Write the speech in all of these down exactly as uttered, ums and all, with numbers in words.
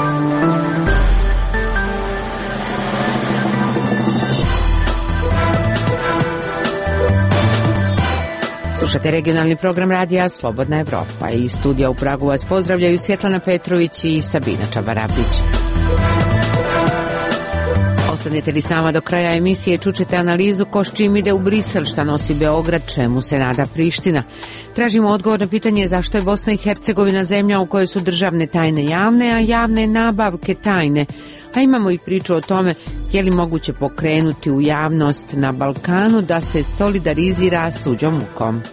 Slušate regionalni program radija Slobodna Evropa. Iz studija u Pragu vas pozdravljaju Svjetlana Petrović i Sabina Čabarapić. Ostanete li s nama do kraja emisije, čućete analizu ko s čim ide u Brisel, šta nosi Beograd, čemu se nada Priština. Tražimo odgovor na pitanje zašto je Bosna i Hercegovina zemlja u kojoj su državne tajne javne, a javne nabavke tajne. A imamo i priču o tome je li moguće pokrenuti u javnost na Balkanu da se solidarizira s tuđom mukom.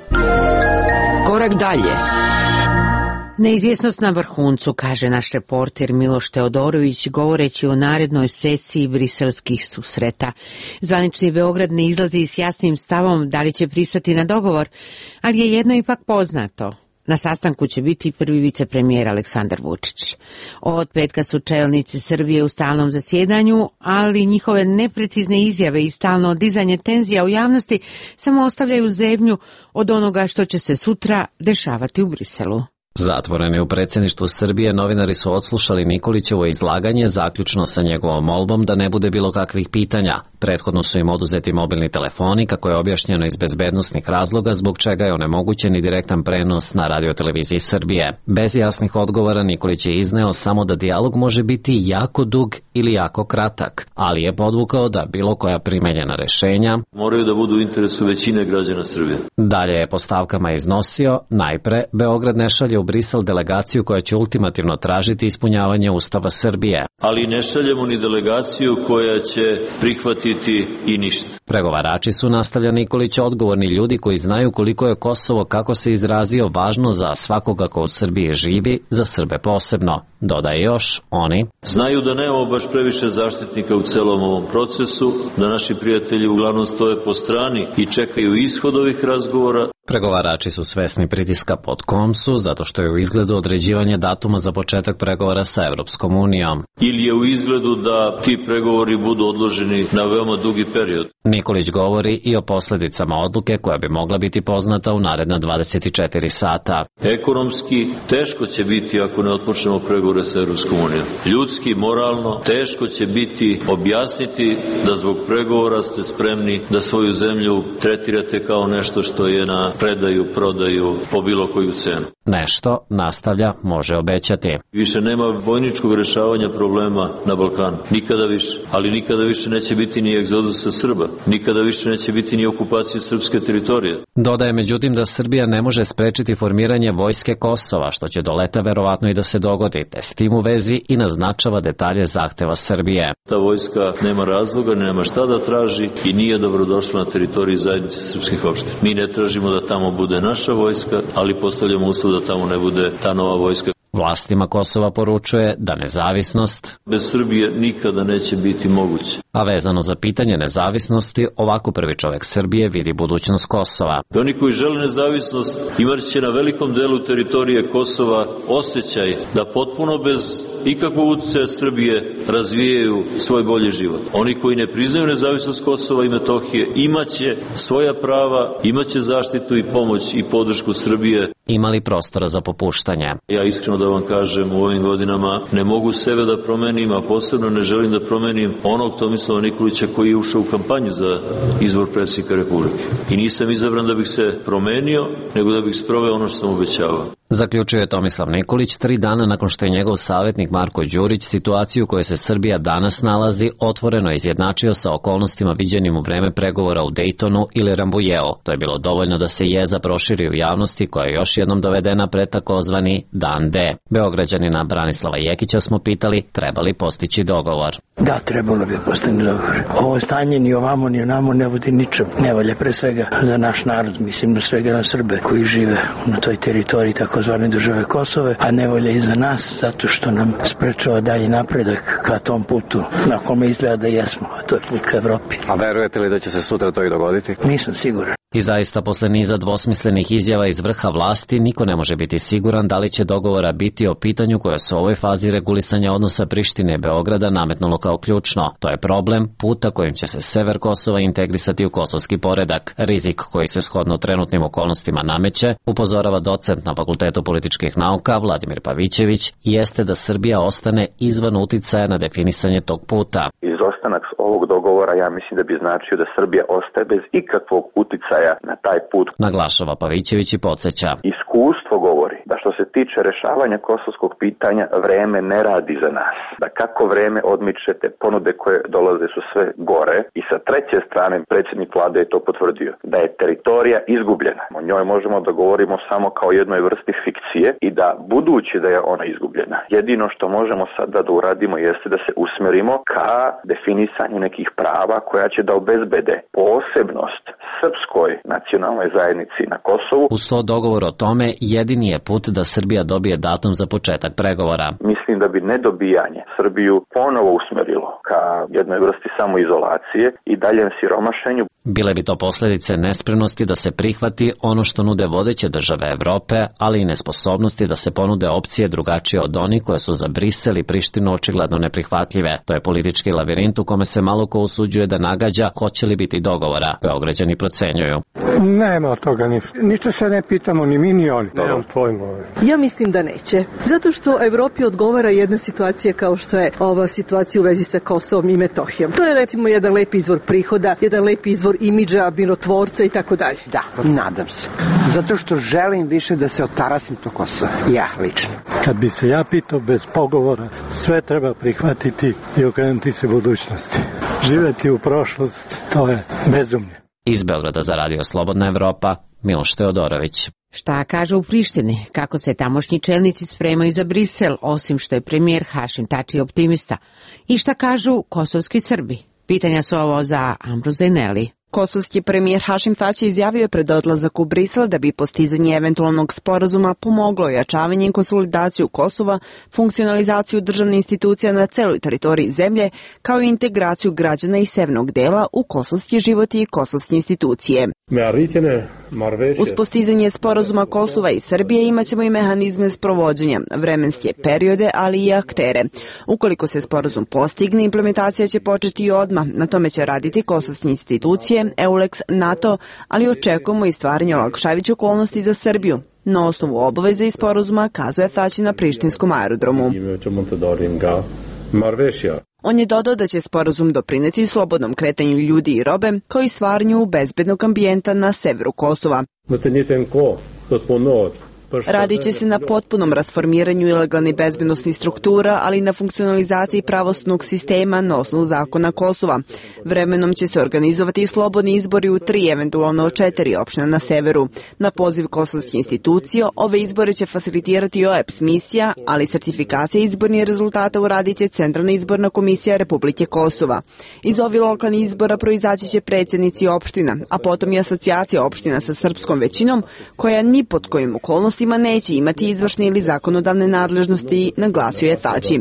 Korak dalje. Neizvjesnost na vrhuncu, kaže naš reporter Miloš Teodorović govoreći o narednoj sesiji briselskih susreta. Zvanični Beograd ne izlazi s jasnim stavom da li će pristati na dogovor, ali je jedno ipak poznato. Na sastanku će biti prvi vicepremijer Aleksandar Vučić. Od petka su čelnici Srbije u stalnom zasjedanju, ali njihove neprecizne izjave i stalno dizanje tenzija u javnosti samo ostavljaju zebnju od onoga što će se sutra dešavati u Briselu. Zatvoreni u predsjedništvu Srbije, novinari su odslušali Nikolićevo izlaganje zaključno sa njegovom molbom da ne bude bilo kakvih pitanja. Prethodno su im oduzeti mobilni telefoni, kako je objašnjeno iz bezbednosnih razloga, zbog čega je onemogućen i direktan prenos na radioteleviziji Srbije. Bez jasnih odgovora Nikolić je izneo samo da dijalog može biti jako dug ili jako kratak, ali je podvukao da bilo koja primenjena rešenja moraju da budu u interesu većine građana Srbije. Dalje je po stavkama iznosio, najpre, Beograd ne šalje u Brisel delegaciju koja će ultimativno tražiti ispunjavanje Ustava Srbije. Ali ne šaljemo ni delegaciju koja će prihvatiti i ništa. Pregovarači su, nastavlja Nikolić, odgovorni ljudi koji znaju koliko je Kosovo, kako se izrazio, važno za svakoga ko u Srbiji živi, za Srbe posebno. Dodaje još, oni znaju da nemamo baš previše zaštitnika u celom ovom procesu, da naši prijatelji uglavnom stoje po strani i čekaju ishod ovih razgovora. Pregovarači su svesni pritiska pod Komsu, zato što je u izgledu određivanje datuma za početak pregovora sa Evropskom unijom. Ili je u izgledu da ti pregovori budu odloženi na veoma dugi period. Nikolić govori i o posljedicama odluke koja bi mogla biti poznata u naredna dvadeset četiri sata. Ekonomski teško će biti ako ne otpočnemo pregovore sa Evropskom unijom. Ljudski, moralno, teško će biti objasniti da zbog pregovora ste spremni da svoju zemlju tretirate kao nešto što je na predaju, prodaju po bilo koju cenu. Nešto, nastavlja, može obećati. Više nema vojničkog rešavanja problema na Balkanu. Nikada više. Ali nikada više neće biti ni egzodusa Srba. Nikada više neće biti ni okupacije srpske teritorije. Dodaje međutim da Srbija ne može sprečiti formiranje vojske Kosova, što će do leta verovatno i da se dogodi, te s tim u vezi i naznačava detalje zahteva Srbije. Ta vojska nema razloga, nema šta da traži i nije dobrodošla na teritoriji zajednice srpskih opština. Mi ne tražimo da tamo bude naša vojska, ali postavljamo uslov da tamo ne bude ta nova vojska. Vlastima Kosova poručuje da nezavisnost bez Srbije nikada neće biti moguće. A vezano za pitanje nezavisnosti, ovako prvi čovjek Srbije vidi budućnost Kosova. I oni koji žele nezavisnost imat će na velikom delu teritorije Kosova osjećaj da potpuno bez ikakvog uticaja Srbije razvijaju svoj bolji život. Oni koji ne priznaju nezavisnost Kosova i Metohije imaće svoja prava, imaće zaštitu i pomoć i podršku Srbije. Imali prostora za popuštanje. Ja iskreno da vam kažem, u ovim godinama ne mogu sebe da promenim, a posebno ne želim da promenim onog Tomislava Nikolića koji je ušao u kampanju za izbor predsjednika Republike. I nisam izabran da bih se promenio, nego da bih sproveo ono što sam obećavao. Zaključuje Tomislav Nikolić tri dana nakon što je njegov savjetnik Marko Đurić situaciju u kojoj se Srbija danas nalazi otvoreno izjednačio sa okolnostima viđenim u vreme pregovora u Dejtonu ili Rambujeu. To je bilo dovoljno da se jeza proširi u javnosti koja je još jednom dovedena pred takozvani Dan D. Beograđanina Branislava Jekića smo pitali treba li postići dogovor. Da, trebalo bi postići dogovor. Ovo stanje ni ovamo ni onamo ne vodi ničem. Ne valja pre svega za naš narod, mislim da svega na Srbe koji žive na toj teritoriji takozvane države Kosove, a ne valja i za nas zato što nam sprečava dalji napredak ka tom putu na kome izgleda da jesmo, a to je put ka Evropi. A verujete li da će se sutra to i dogoditi? Nisam siguran. I zaista, posle niza dvosmislenih izjava iz vrha vlasti, niko ne može biti siguran da li će dogovora biti o pitanju koje se u ovoj fazi regulisanja odnosa Prištine i Beograda nametnulo kao ključno. To je problem puta kojim će se sever Kosova integrisati u kosovski poredak. Rizik koji se shodno trenutnim okolnostima nameće, upozorava docent na Fakultetu političkih nauka Vladimir Pavićević, jeste da Srbija ostane izvan uticaja na definisanje tog puta. Izostanak ovog dogovora, ja mislim da bi značio da Srbija ostaje bez ikakvog uticaja na taj put. Naglašava Pavićević i podsjeća. Iskustvo govori da što se tiče rešavanja kosovskog pitanja, vreme ne radi za nas. Da kako vreme odmičete, ponude koje dolaze su sve gore i sa treće strane predsjednik vlade je to potvrdio, da je teritorija izgubljena. O njoj možemo da govorimo samo kao jednoj vrsti fikcije i da budući da je ona izgubljena, jedino što možemo sada da uradimo jeste da se usmerimo ka definisanju nekih prava koja će da obezbede posebnost srpskoj nacionalnoj zajednici na Kosovu. Uz to dogovor o tome jedini je put da Srbija dobije datum za početak pregovora. Mislim da bi nedobijanje Srbiju ponovo usmerilo ka jednoj vrsti samoizolacije i daljem siromašenju. Bile bi to posljedice nespremnosti da se prihvati ono što nude vodeće države Evrope, ali i nesposobnosti da se ponude opcije drugačije od onih koje su za Brisel i Prištinu očigledno neprihvatljive. To je politički lavirint u kome se malo ko usuđuje da nagađa hoće li biti dogovora. Beograđani procenjuju. Nema od toga ništa. Ništa se ne pitamo ni mi ni oni. Nemam pojma. Ja mislim da neće. Zato što Evropi odgovara jedna situacija kao što je ova situacija u vezi sa Kosovom i Metohijom. To je recimo jedan lep izvor prihoda, jedan lep izvor imidža, mirotvorca i tako dalje. Da, nadam se. Zato što želim više da se otarasim to Kosova. Ja, lično. Kad bi se ja pitao bez pogovora, sve treba prihvatiti i okrenuti se budućnosti. Živeti u prošlost, to je bezumlje. Iz Beograda za Radio Slobodna Evropa, Miloš Teodorović. Šta kažu u Prištini? Kako se tamošnji čelnici spremaju za Brisel, osim što je premijer Hašim Tači optimista? I šta kažu kosovski Srbi? Pitanja su ovo za Ambroza i Neli. Kosovski premijer Hašim Tači izjavio je pred odlazak u Brisel da bi postizanje eventualnog sporazuma pomoglo ojačavanje i konsolidaciju Kosova, funkcionalizaciju državnih institucija na celoj teritoriji zemlje, kao i integraciju građana iz severnog dela u kosovski život i kosovske institucije. Uz postizanje sporazuma Kosova i Srbije imaćemo i mehanizme sprovođenja, vremenske periode, ali i aktere. Ukoliko se sporazum postigne, implementacija će početi i odmah. Na tome će raditi kosovske institucije, EULEX, NATO, ali očekujemo i stvaranje olakšavajućih okolnosti za Srbiju. Na osnovu obaveze i sporazuma, kazuje Tači na prištinskom aerodromu. On je dodao da će sporazum doprineti slobodnom kretanju ljudi i robe, kao i stvaranju bezbednog ambijenta na severu Kosova. Radit će se na potpunom rasformiranju ilegalnih bezbednosnih struktura, ali i na funkcionalizaciji pravosudnog sistema na osnovu zakona Kosova. Vremenom će se organizovati i slobodni izbori u tri, eventualno četiri opštine na severu. Na poziv kosovske institucije, ove izbore će facilitirati O E P S misija, ali sertifikacija izbornih rezultata uradit će Centralna izborna komisija Republike Kosova. Iz ovih lokalnih izbora proizaći će predsjednici opština, a potom i asocijacija opština sa srpskom većinom, koja ni pod kojim okolnostima neće imati izvršne ili zakonodavne nadležnosti, naglasio je Tači.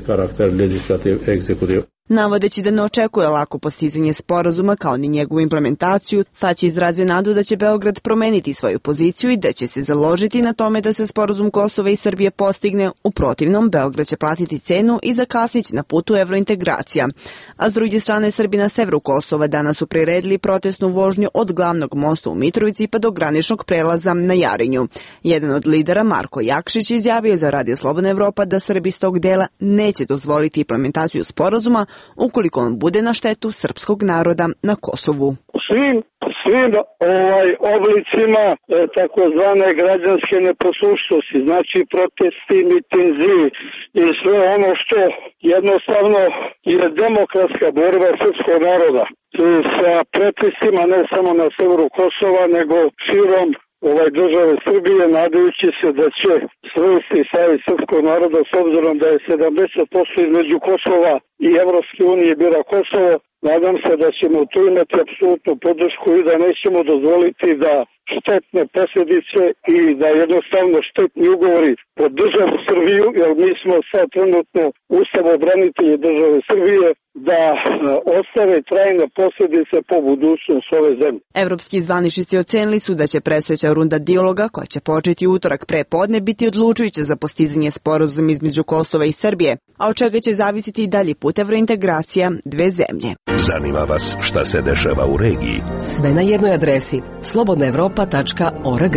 Navodeći da ne očekuje lako postizanje sporazuma kao ni njegovu implementaciju, Tači izrazio nadu da će Beograd promeniti svoju poziciju i da će se založiti na tome da se sporazum Kosova i Srbije postigne. U protivnom, Beograd će platiti cenu i zakasniti na putu evrointegracija. A s druge strane, Srbi na severu Kosova danas su priredili protestnu vožnju od glavnog mosta u Mitrovici pa do graničnog prelaza na Jarinju. Jedan od lidera, Marko Jakšić, izjavio za Radio Slobodna Evropa da Srbi s tog dela neće dozvoliti implementaciju sporazuma ukoliko on bude na štetu srpskog naroda na Kosovu. Svim svim ovaj oblicima e, takozvane građanske neposlušnosti, znači protesti, mitinzi i sve ono što jednostavno je demokratska borba srpskog naroda. E, sa protestima ne samo na severu Kosova, nego širom ovaj države Srbije, nadajući se da će svesti savjest srpskog naroda, s obzirom da je sedamdeset posto između Kosova i Evropske unije bira Kosovo. Nadam se da ćemo tu imati apsolutnu podršku i da nećemo dozvoliti da štetne posljedice i da jednostavno štetni ugovori po državu Srbiju, jer mi smo sad trenutno ustavobranitelji države Srbije da ostave trajne posljedice po budućnost ove zemlje. Evropski zvaničnici ocenili su da će predstojeća runda dijaloga, koja će početi u utorak pre podne, biti odlučujuća za postizanje sporazuma između Kosova i Srbije, a od čega će zavisiti i dalji put evrointegracija dve zemlje. Zanima vas šta se dešava u regiji? Sve na jednoj adresi slobodna evropa tačka org.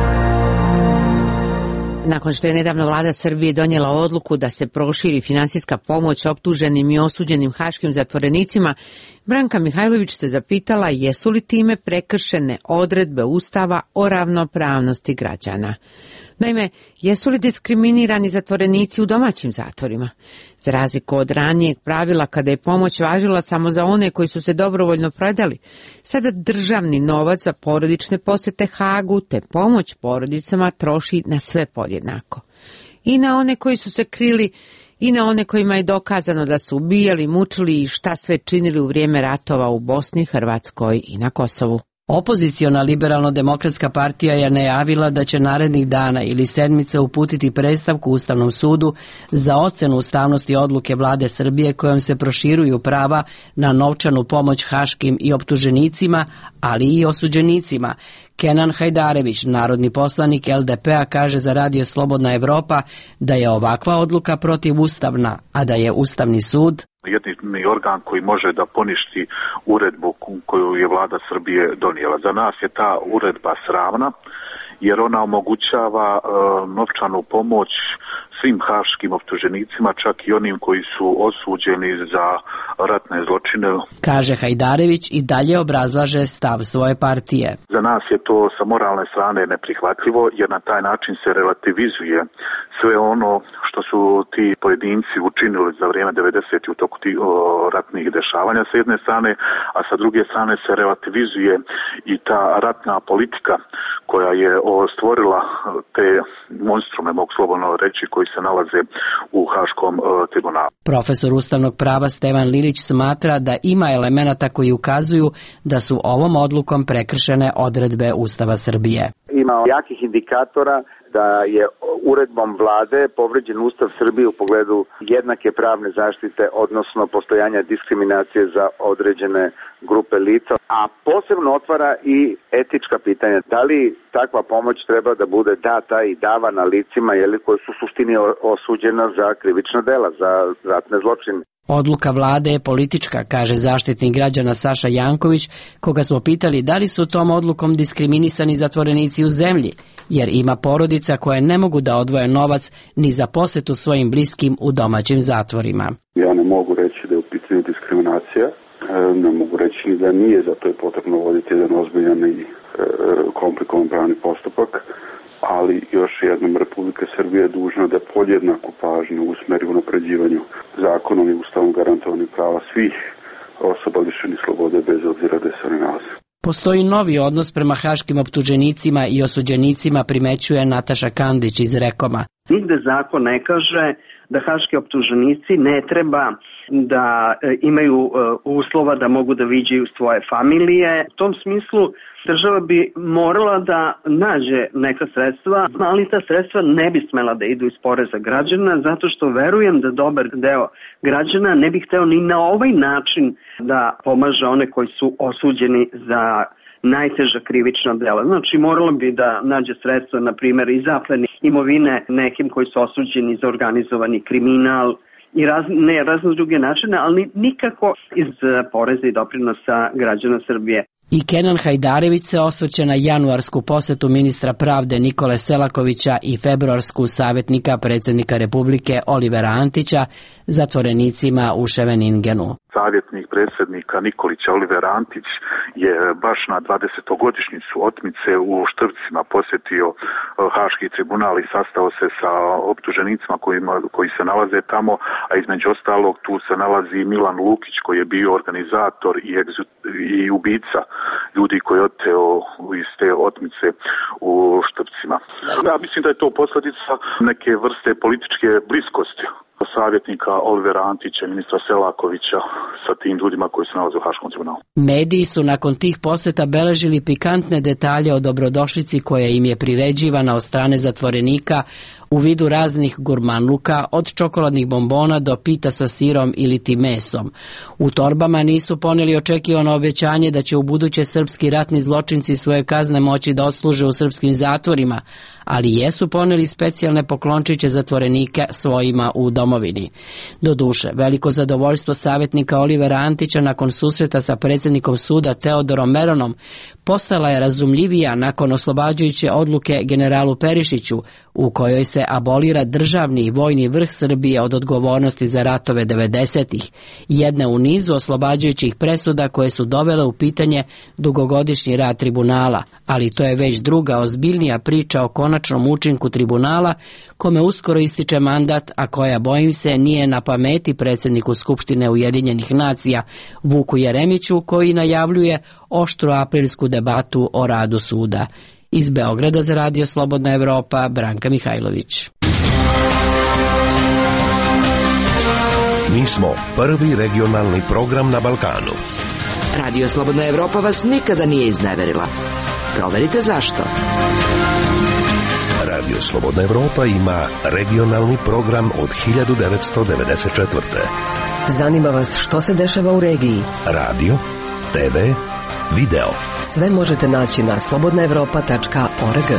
Nakon što je nedavno vlada Srbije donijela odluku da se proširi finansijska pomoć optuženim i osuđenim haškim zatvorenicima, Branka Mihajlović se zapitala jesu li time prekršene odredbe Ustava o ravnopravnosti građana. Naime, jesu li diskriminirani zatvorenici u domaćim zatvorima? Za razliku od ranijeg pravila kada je pomoć važila samo za one koji su se dobrovoljno predali, sada državni novac za porodične posete Hagu te pomoć porodicama troši na sve podjednako. I na one koji su se krili i na one kojima je dokazano da su ubijali, mučili i šta sve činili u vrijeme ratova u Bosni, Hrvatskoj i na Kosovu. Opoziciona liberalno-demokratska partija je najavila da će narednih dana ili sedmice uputiti predstavku Ustavnom sudu za ocenu ustavnosti odluke vlade Srbije kojom se proširuju prava na novčanu pomoć haškim i optuženicima, ali i osuđenicima. Kenan Hajdarević, narodni poslanik el de pe a, kaže za radio Slobodna Evropa da je ovakva odluka protivustavna, a da je Ustavni sud jedini organ koji može da poništi uredbu koju je vlada Srbije donijela. Za nas je ta uredba sramna jer ona omogućava e, novčanu pomoć svim haškim optuženicima, čak i onim koji su osuđeni za ratne zločine. Kaže Hajdarević i dalje obrazlaže stav svoje partije. Za nas je to sa moralne strane neprihvatljivo jer na taj način se relativizuje sve ono što su ti pojedinci učinili za vrijeme devedesetih u toku tih ratnih dešavanja sa jedne strane, a sa druge strane se relativizuje i ta ratna politika koja je stvorila te monstrume, mogu slobodno reći, koji se nalaze u Haškom tribunalu. Profesor ustavnog prava Stevan Lilić smatra da ima elemenata koji ukazuju da su ovom odlukom prekršene odredbe Ustava Srbije. Ima jakih indikatora da je uredbom vlade povređen Ustav Srbije u pogledu jednake pravne zaštite, odnosno postojanja diskriminacije za određene grupe lica, a posebno otvara i etička pitanja. Da li takva pomoć treba da bude data i davana licima jeli, koji su u suštini osuđena za krivična dela, za ratne zločine? Odluka vlade je politička, kaže zaštitnik građana Saša Janković, koga smo pitali da li su tom odlukom diskriminisani zatvorenici u zemlji, jer ima porodica koje ne mogu da odvoje novac ni za posetu svojim bliskim u domaćim zatvorima. Ja ne mogu reći da je u pitanju diskriminacija, ne mogu reći da nije, zato je potrebno voditi jedan ozbiljan i komplikovan pravni postupak, ali još jednom Republika Srbija je dužna da podjednaku pažnju usmeri u unapređivanju zakonom i ustavom garantovanih prava svih osoba lišenih slobode bez obzira gde se oni nalaze. Postoji novi odnos prema haškim optuženicima i osuđenicima, primećuje Nataša Kandić iz Rekoma. Nigde zakon ne kaže da haški optuženici ne treba da imaju uslova da mogu da viđaju svoje familije. U tom smislu država bi morala da nađe neka sredstva, ali ta sredstva ne bi smela da idu iz poreza građana, zato što verujem da dobar deo građana ne bi hteo ni na ovaj način da pomaže one koji su osuđeni za najteža krivična dela. Znači, morala bi da nađe sredstva, na primjer, i zaplene imovine nekim koji su osuđeni za organizovani kriminal i raz, ne razne druge načine, ali nikako iz poreza i doprinosa građana Srbije. I Kenan Hajdarević se osvrće na januarsku posetu ministra pravde Nikole Selakovića i februarsku savjetnika predsjednika Republike Olivera Antića zatvorenicima u Ševeningenu. Savjetnik predsjednika Nikolića Oliver Antić je baš na dvadesetogodišnjicu otmice u Štrpcima posjetio Haški tribunal i sastao se sa optuženicima kojima, koji se nalaze tamo, a između ostalog tu se nalazi Milan Lukić koji je bio organizator i, egzu, i ubica ljudi koji je oteo iz te otmice u Štrpcima. Ja mislim da je to posljedica neke vrste političke bliskosti savjetnika Olivera Antića i ministra Selakovića sa tim ljudima koji se nalaze u Haškom tribunalu. Mediji su nakon tih poseta beležili pikantne detalje o dobrodošlici koja im je priređivana od strane zatvorenika u vidu raznih gurmanluka, od čokoladnih bombona do pita sa sirom ili ti mesom. U torbama nisu poneli očekivano obećanje da će u buduće srpski ratni zločinci svoje kazne moći da odsluže u srpskim zatvorima, ali jesu poneli specijalne poklončiće zatvorenika svojima u domovini. Doduše, veliko zadovoljstvo savjetnika Olivera Antića nakon susreta sa predsjednikom suda Teodorom Meronom postala je razumljivija nakon oslobađajuće odluke generalu Perišiću, u kojoj se abolira državni i vojni vrh Srbije od odgovornosti za ratove devedesetih, jedne u nizu oslobađajućih presuda koje su dovele u pitanje dugogodišnji rad tribunala, ali to je već druga ozbiljnija priča o konačnom učinku tribunala, kome uskoro ističe mandat, a koja, bojim se, nije na pameti predsjedniku Skupštine Ujedinjenih nacija Vuku Jeremiću, koji najavljuje oštru aprilsku debatu o radu suda. Iz Beograda za Radio Slobodna Evropa, Branka Mihajlović. Mi smo prvi regionalni program na Balkanu. Radio Slobodna Evropa vas nikada nije izneverila. Proverite zašto. Radio Slobodna Evropa ima regionalni program od hiljadu devetsto devedeset četvrte. Zanima vas što se dešava u regiji? Radio, te ve, video. Sve možete naći na slobodna evropa tačka org.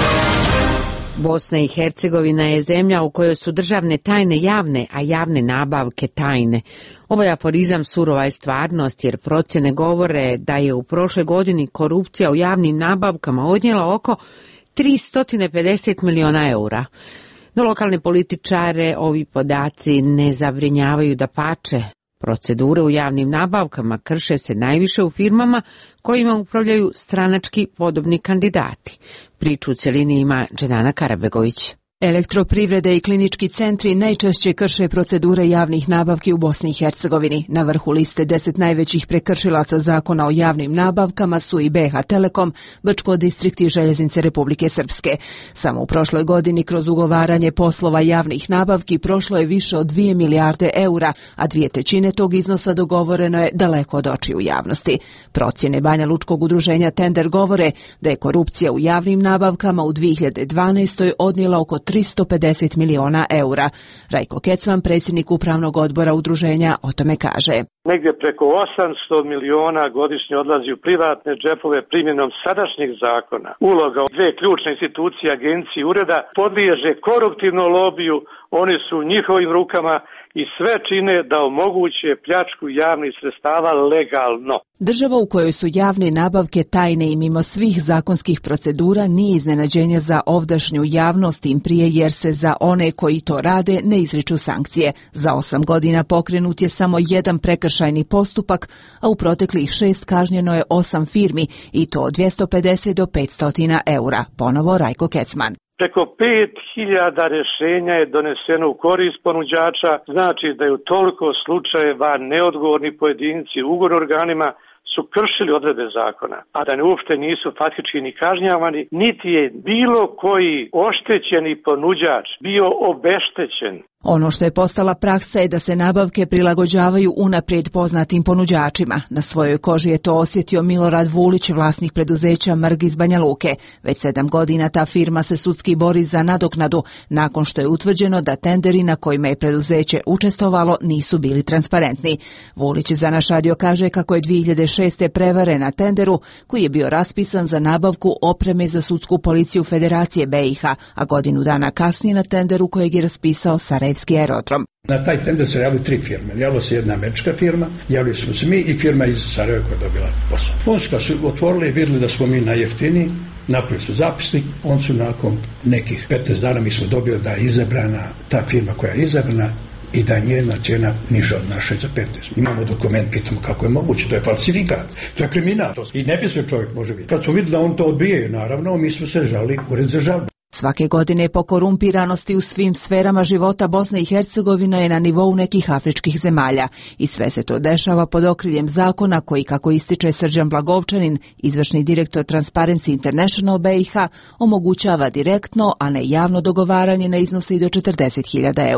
Bosna i Hercegovina je zemlja u kojoj su državne tajne javne, a javne nabavke tajne. Ovaj aforizam surova je stvarnost, jer procjene govore da je u prošloj godini korupcija u javnim nabavkama odnijela oko tristo pedeset miliona eura. No lokalne političare ovi podaci ne zabrinjavaju, dapače. Procedure u javnim nabavkama krše se najviše u firmama kojima upravljaju stranački podobni kandidati. Priču u celini ima Dženana Karabegović. Elektroprivrede i klinički centri najčešće krše procedure javnih nabavki u Bosni i Hercegovini. Na vrhu liste deset najvećih prekršilaca zakona o javnim nabavkama su i be ha Telekom, Brčko distrikt i Željeznice Republike Srpske. Samo u prošloj godini kroz ugovaranje poslova javnih nabavki prošlo je više od dvije milijarde eura, a dvije trećine tog iznosa dogovoreno je daleko od očiju javnosti. Procjene Banja Lučkog udruženja Tender govore da je korupcija u javnim nabavkama u dvije hiljade dvanaestoj odnijela oko tristo pedeset miliona eura. Rajko Kecman, predsjednik upravnog odbora udruženja, o tome kaže. Negdje preko osamsto miliona godišnje odlazi u privatne džepove primjenom sadašnjeg zakona. Uloga dve ključne institucije, agencije i ureda podliježe koruptivnom lobiju, oni su u njihovim rukama i sve čine da omoguće pljačku javnih sredstava legalno. Država u kojoj su javne nabavke tajne i mimo svih zakonskih procedura nije iznenađenje za ovdašnju javnost, tim prije jer se za one koji to rade ne izriču sankcije. Za osam godina pokrenut je samo jedan prekršajni postupak, a u proteklih šest kažnjeno je osam firmi i to od dvjesto pedeset do petsto eura. Ponovo Rajko Kecman. Preko pet hiljada rješenja je doneseno u korist ponuđača, znači da je u toliko slučajeva neodgovorni pojedinci u ugovornim organima su kršili odredbe zakona, a da ne uopšte nisu faktički ni kažnjavani, niti je bilo koji oštećeni ponuđač bio obeštećen. Ono što je postala praksa je da se nabavke prilagođavaju unaprijed poznatim ponuđačima. Na svojoj koži je to osjetio Milorad Vulić, vlasnik preduzeća Mrg iz Banja Luke. Već sedam godina ta firma se sudski bori za nadoknadu, nakon što je utvrđeno da tenderi na kojima je preduzeće učestvovalo nisu bili transparentni. Vulić za naš radio kaže kako je dvije hiljade šeste prevare na tenderu koji je bio raspisan za nabavku opreme za sudsku policiju Federacije be i ha, a godinu dana kasnije na tenderu kojeg je raspisao Sarajevski aerodrom. Na taj tender se javili tri firme. Javila se jedna američka firma, javili smo se mi i firma iz Sarajeva koja je dobila posao. Oni su kad su otvorili i vidjeli da smo mi najjeftiniji, napravili su zapisnik, on su nakon nekih petnaest dana mi smo dobili da je izabrana ta firma koja je izabrana i da je njena cijena niža od naše za petnaest. Imamo dokument, pitamo kako je moguće, to je falsifikat, to je kriminal i nepismen čovjek može biti. Kad smo vidjeli da on to odbijaju, naravno, mi smo se žali ured za žalbu. Svake godine po korumpiranosti u svim sferama života Bosna i Hercegovina je na nivou nekih afričkih zemalja i sve se to dešava pod okriljem zakona koji, kako ističe Srđan Blagovčanin, izvršni direktor Transparency International be i ha, omogućava direktno, a ne javno dogovaranje na iznose i do četrdeset hiljada eura.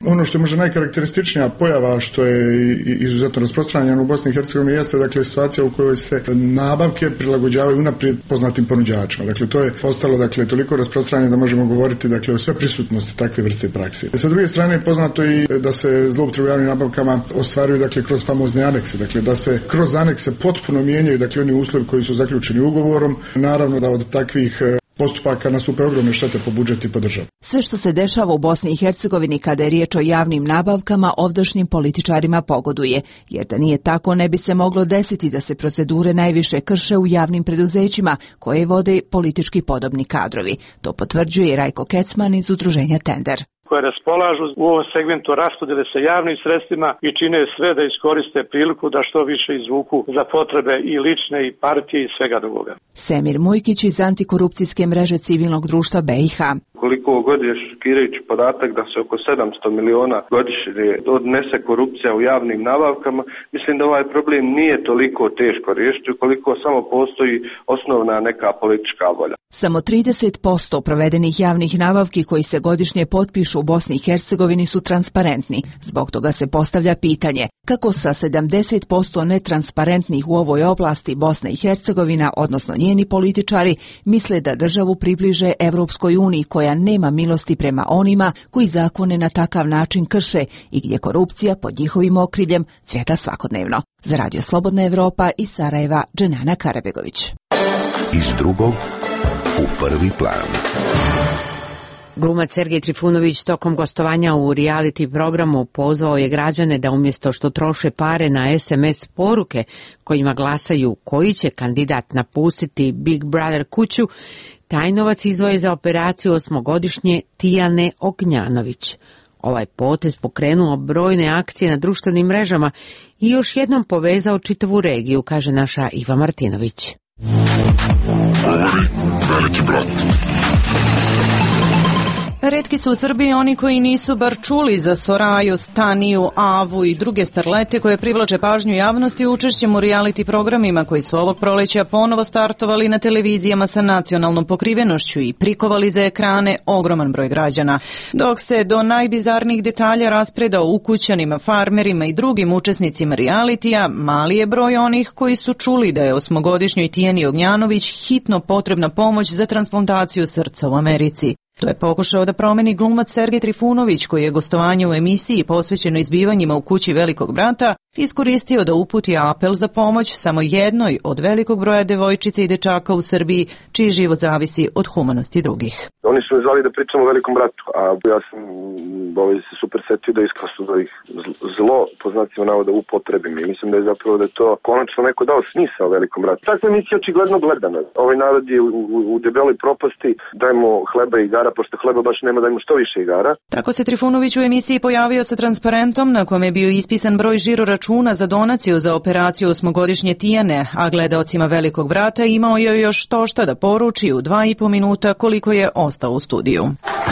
Ono što je možda najkarakterističnija pojava, što je izuzetno rasprostranjeno u Bosni i Hercegovini, jeste dakle situacija u kojoj se nabavke prilagođavaju unaprijed poznatim ponuđačima. Dakle, to je postalo dakle toliko rasprostranjeno da možemo govoriti dakle o sve prisutnosti takve vrste prakse. Sa druge strane, poznato i da se zloupotrebe javnim nabavkama ostvaruju dakle kroz famozne anekse, dakle da se kroz anekse potpuno mijenjaju dakle oni uslovi koji su zaključeni ugovorom. Naravno da od takvih postupaka nastupe ogromne štete po budžet i po državu. Sve što se dešava u Bosni i Hercegovini kada je riječ o javnim nabavkama ovdašnjim političarima pogoduje, jer da nije tako ne bi se moglo desiti da se procedure najviše krše u javnim preduzećima koje vode politički podobni kadrovi. To potvrđuje Rajko Kecman iz udruženja Tender, koje raspolažu u ovom segmentu raspodjele sa javnim sredstvima i čine sve da iskoriste priliku da što više izvuku za potrebe i lične i partije i svega drugoga. Semir Mujkić iz antikorupcijske mreže civilnog društva B i H. Koliko god je šokirajući podatak da se oko sedamsto miliona godišnje odnese korupcija u javnim nabavkama, mislim da ovaj problem nije toliko teško riješiti ukoliko samo postoji osnovna neka politička volja. Samo trideset posto provedenih javnih nabavki koji se godišnje potpišu u Bosni i Hercegovini su transparentni. Zbog toga se postavlja pitanje kako sa sedamdeset posto netransparentnih u ovoj oblasti Bosna i Hercegovina, odnosno njeni političari, misle da državu približe Evropskoj uniji koja nema milosti prema onima koji zakone na takav način krše i gdje korupcija pod njihovim okriljem cvjeta svakodnevno. Za Radio Slobodna Evropa iz Sarajeva, Dženana Karabegović. Iz drugog u prvi plan. Glumac Sergej Trifunović tokom gostovanja u reality programu pozvao je građane da umjesto što troše pare na es em es poruke kojima glasaju koji će kandidat napustiti Big Brother kuću, taj novac izdvoje za operaciju osmogodišnje Tijane Ognjanović. Ovaj potez pokrenuo brojne akcije na društvenim mrežama i još jednom povezao čitavu regiju, kaže naša Iva Martinović. Govori veliki brat. Retki su u Srbiji oni koji nisu bar čuli za Soraju, Staniju, Avu i druge starlete koje privlače pažnju javnosti učešćem u reality programima koji su ovog proleća ponovo startovali na televizijama sa nacionalnom pokrivenošću i prikovali za ekrane ogroman broj građana. Dok se do najbizarnijih detalja raspredao ukućanima, farmerima i drugim učesnicima realitija, mali je broj onih koji su čuli da je osmogodišnjoj Tijani Ognjanović hitno potrebna pomoć za transplantaciju srca u Americi. To je pokušao da promeni glumac Sergej Trifunović, koji je gostovanje u emisiji posvećeno izbivanjima u kući Velikog brata iskoristio da uputi apel za pomoć samo jednoj od velikog broja devojčica i dečaka u Srbiji, čiji život zavisi od humanosti drugih. Oni su me zvali da pričamo o Velikom bratu, a ja sam ovaj, se super setio da iskastu da ih zlo, po znacima navoda, upotrebim. I mislim da je zapravo da je to konačno neko dao smisao Velikom bratu. Takva emisija očigledno gledana. Ovaj narod je u, u, u debeloj propasti, dajmo hleba i igara, pošto hleba baš nema, dajmo što više igara. Tako se Trifunović u emisiji pojavio sa transparentom na kojem je bio ispisan broj žiro računa za donaciju za operaciju osmogodišnje Tijane, a gledaocima Velikog brata imao je još to šta da poruči u dva i po minuta koliko je ostao u studiju.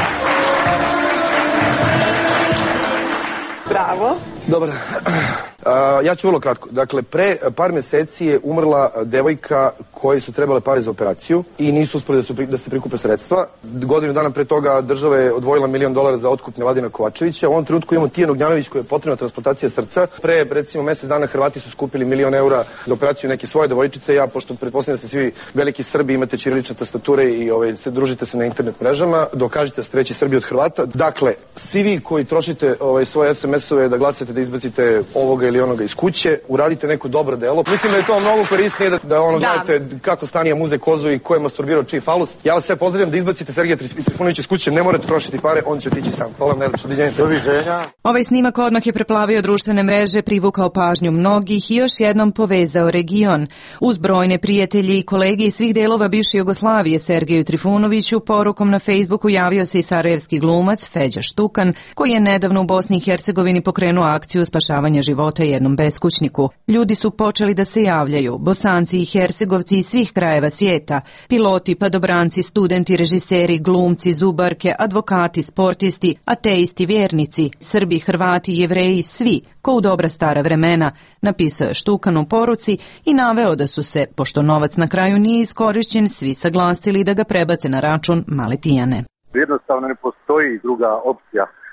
Bravo. Dobro. A, ja ću vrlo kratko. Dakle, pre par mjeseci je umrla devojka koji su trebale pare za operaciju i nisu uspjeli da, su, da se prikupe sredstva. Godinu dana pre toga država je odvojila milion dolara za otkup Nevladina Kovačevića. U ovom trenutku imamo Tijanu Ognjanović koja je potrebna transplantacija srca. Pre, recimo, mjesec dana Hrvati su skupili milion eura za operaciju neke svoje devojčice. Ja, pošto pretpostavljam da ste svi veliki Srbi, imate ćirilične tastature i ovaj, se družite se na internet mrežama, dokažite da ste veći Srbi od Hrvata. Dakle, svi vi koji trošite ovaj, svoje es em es-ove da glasate da izbacite ovoga ili onoga iz kuće, uradite neko dobro delo. Mislim da je to mnogo korisnije da, da ono da. Gledate kako Stanija muze kozu i ko je masturbirao čiji falus. Ja vas sve pozdravljam da izbacite Sergeja Trifunovića iz kuće, ne morate trošiti pare, on će otići sam. Hvala vam najlepše, doviđenja. Ovaj snimak odmah je preplavio društvene mreže, privukao pažnju mnogih i još jednom povezao region. Uz brojne prijatelji i kolege iz svih delova bivše Jugoslavije Sergeju Trifunoviću porukom na Facebooku javio se i sarajevski glumac Feđa Štukan, koji je nedavno u Bosni i Hercegovini pokrenuo akciju spašavanja života jednom beskućniku. Ljudi su počeli da se javljaju, Bosanci i Hercegovci iz svih krajeva svijeta, piloti, padobranci, studenti, režiseri, glumci, zubarke, advokati, sportisti, ateisti, vjernici, Srbi, Hrvati, Jevreji, svi, ko u dobra stara vremena, napisao je Štukan u poruci i naveo da su se, pošto novac na kraju nije iskorišćen, svi saglasili da ga prebace na račun male Tijane. Jednostavno ne postoji druga opcija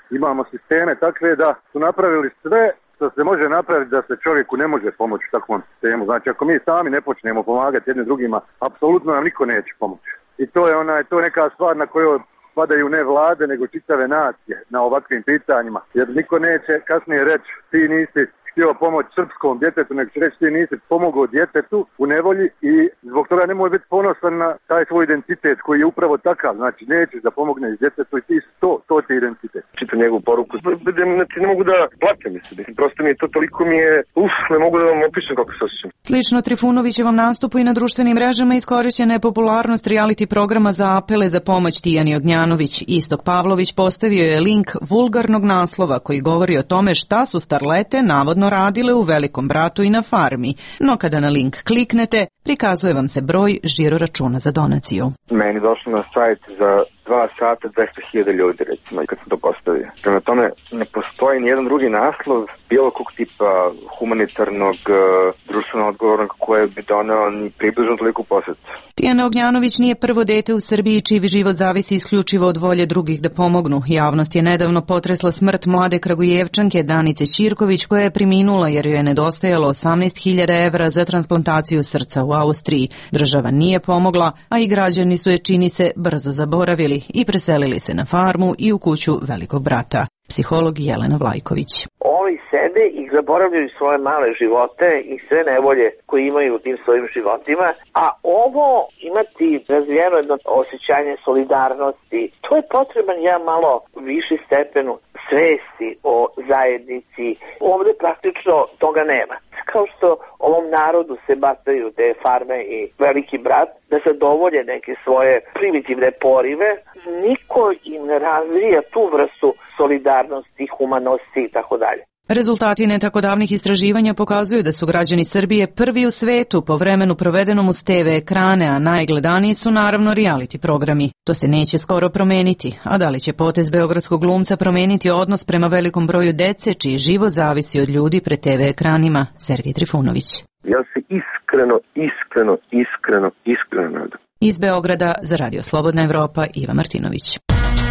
imamo sisteme takve da su napravili sve što se može napraviti da se čovjeku ne može pomoći u takvom sistemu. Znači, ako mi sami ne počnemo pomagati jednim drugima, apsolutno nam niko neće pomoći. I to je ona, to je neka stvar na kojoj padaju ne vlade, nego čitave nacije na ovakvim pitanjima. Jer niko neće kasnije reći ti nisi htio pomoć srpskom djetetu, nego će reći ti nisi pomogao djetetu u nevolji i zbog toga nemoj biti ponosan na taj svoj identitet koji je upravo takav. Znači, nećeš da pomogneš djetetu i ti to, to ti je identitet. Čitam njegovu poruku, znači ne mogu da plaćam, mislim, prosto mi je to toliko mi je, uf, ne mogu da vam opišem kako se osjećam. Slično Trifunovićevom nastupu i na društvenim mrežama iskorišćena je popularnost reality programa za apele za pomoć Tijani Ognjanović. Istok Pavlović postavio je link vulgarnog naslova koji govori o tome šta su starlete navodno radile u Velikom bratu i na farmi. No kada na link kliknete, prikazuje vam se broj žiro računa za donaciju. Meni došlo na sajt za dva sata dvesta hiljada ljudi, recimo, kad sam to postavio. Prema tome, ne postoji nijedan drugi naslov bilo kog tipa humanitarnog, društveno odgovornog koje bi doneo ni približno toliko posjet. Tijana Ognjanović nije prvo dete u Srbiji čiji život zavisi isključivo od volje drugih da pomognu. Javnost je nedavno potresla smrt mlade Kragujevčanke Danice Ćirković koja je preminula jer joj je nedostajalo osamnaest hiljada evra za transplantaciju srca u Austriji. Država nije pomogla, a i građani su je, čini se, brzo zaboravili i preselili se na farmu i u kuću Velikog brata. Psiholog Jelena Vlajković. Ovi sede i zaboravljaju svoje male živote i sve nevolje koje imaju u tim svojim životima, a ovo imati razvijeno jedno osjećanje solidarnosti, to je potreban ja malo viši stepenu svesti o zajednici. Ovde praktično toga nema. Kao što ovom narodu se bacaju te farme i Veliki brat da zadovolje neke svoje primitivne porive, niko im ne razvija tu vrstu solidarnosti, humanosti i tako dalje. Rezultati ne tako davnih istraživanja pokazuju da su građani Srbije prvi u svetu po vremenu provedenom uz te ve ekrane, a najgledaniji su naravno reality programi. To se neće skoro promeniti, a da li će potez beogradskog glumca promeniti odnos prema velikom broju dece čiji život zavisi od ljudi pred te ve ekranima? Sergej Trifunović. Ja se iskreno, iskreno, iskreno, iskreno nadam. Iz Beograda za Radio Slobodna Evropa, Iva Martinović.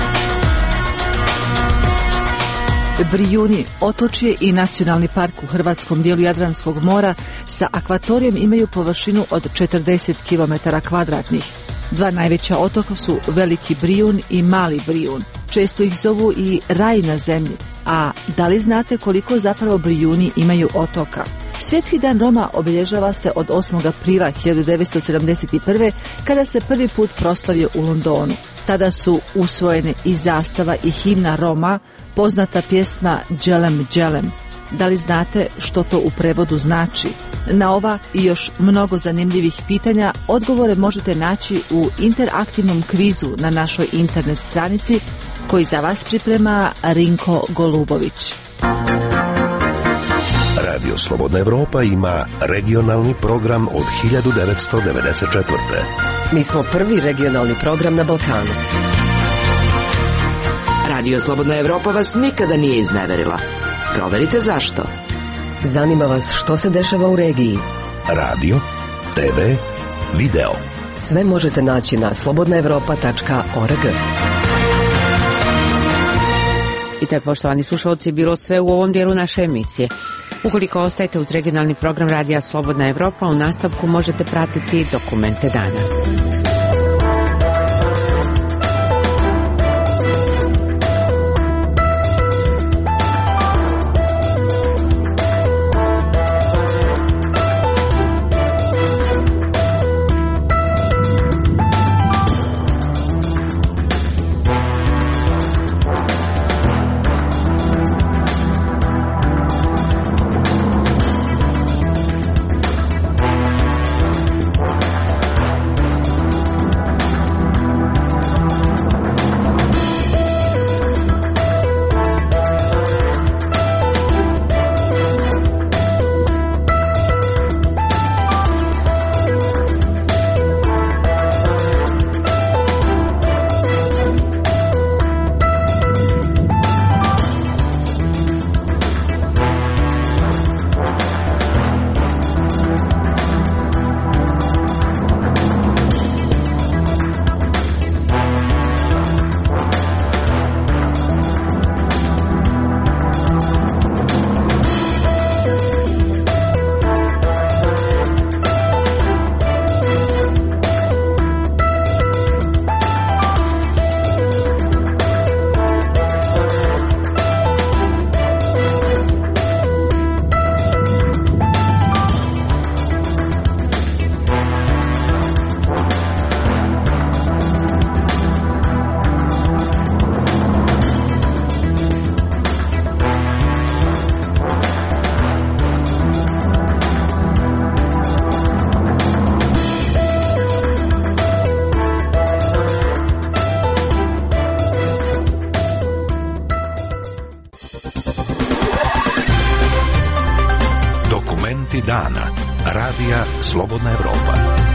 Brijuni, otočje i nacionalni park u hrvatskom dijelu Jadranskog mora sa akvatorijom imaju površinu od četrdeset kilometara kvadratnih. Dva najveća otoka su Veliki Brijun i Mali Brijun. Često ih zovu i raj na zemlji. A da li znate koliko zapravo Brijuni imaju otoka? Svjetski dan Roma obilježava se od osmog aprila hiljadu devetsto sedamdeset prve. kada se prvi put proslavio u Londonu. Tada su usvojene i zastava i himna Roma, poznata pjesma Dželem Dželem. Da li znate što to u prevodu znači? Na ova i još mnogo zanimljivih pitanja odgovore možete naći u interaktivnom kvizu na našoj internet stranici koji za vas priprema Rinko Golubović. Radio Slobodna Evropa ima regionalni program od hiljadu devetsto devedeset četvrte. Mi smo prvi regionalni program na Balkanu. Radio Slobodna Evropa vas nikada nije izneverila. Proverite zašto. Zanima vas što se dešava u regiji. Radio, te ve, video. Sve možete naći na slobodna evropa tačka org. I tako, poštovani slušalci, bilo sve u ovom dijelu naše emisije. Ukoliko ostajete uz regionalni program Radija Slobodna Evropa, u nastavku možete pratiti dokumente dana. dana. Radija Slobodna Evropa.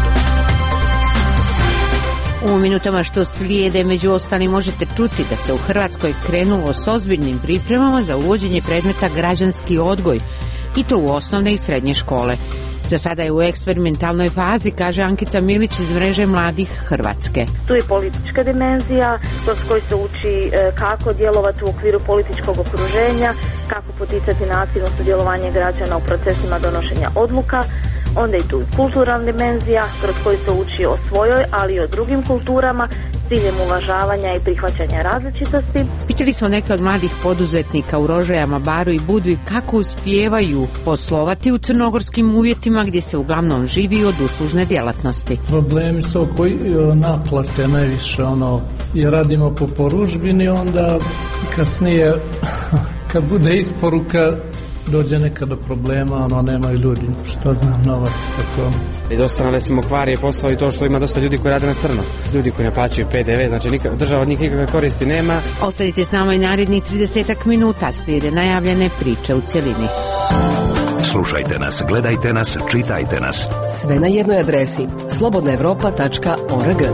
U minutama što slijede, među ostalim, možete čuti da se u Hrvatskoj krenulo s ozbiljnim pripremama za uvođenje predmeta građanski odgoj, i to u osnovne i srednje škole. Za sada je u eksperimentalnoj fazi, kaže Ankica Milić iz mreže Mladih Hrvatske. Tu je politička dimenzija, kroz koju se uči kako djelovati u okviru političkog okruženja, kako poticati na aktivno sudjelovanje građana u procesima donošenja odluka. Onda je tu kulturalna dimenzija, kroz koju se uči o svojoj, ali i o drugim kulturama, s ciljem uvažavanja i prihvaćanja različitosti. Pitali smo neke od mladih poduzetnika u Rožajama, Baru i Budvi kako uspijevaju poslovati u crnogorskim uvjetima gdje se uglavnom živi od uslužne djelatnosti. Problemi su oko naplate najviše, ono, jer radimo po poružbini, onda kasnije kad bude isporuka dođe nekad do problema, ono, nemaju ljudi, što znam, novac, tako. I dosta nam, recimo, kvari je posao i to što ima dosta ljudi koji rade na crno. Ljudi koji ne plaćaju P D V, znači nikak, država od njih nikakve koristi nema. Ostanite s nama i narednih tridesetak minuta, slijede najavljene priče u cjelini. Slušajte nas, gledajte nas, čitajte nas. Sve na jednoj adresi slobodna evropa tačka org.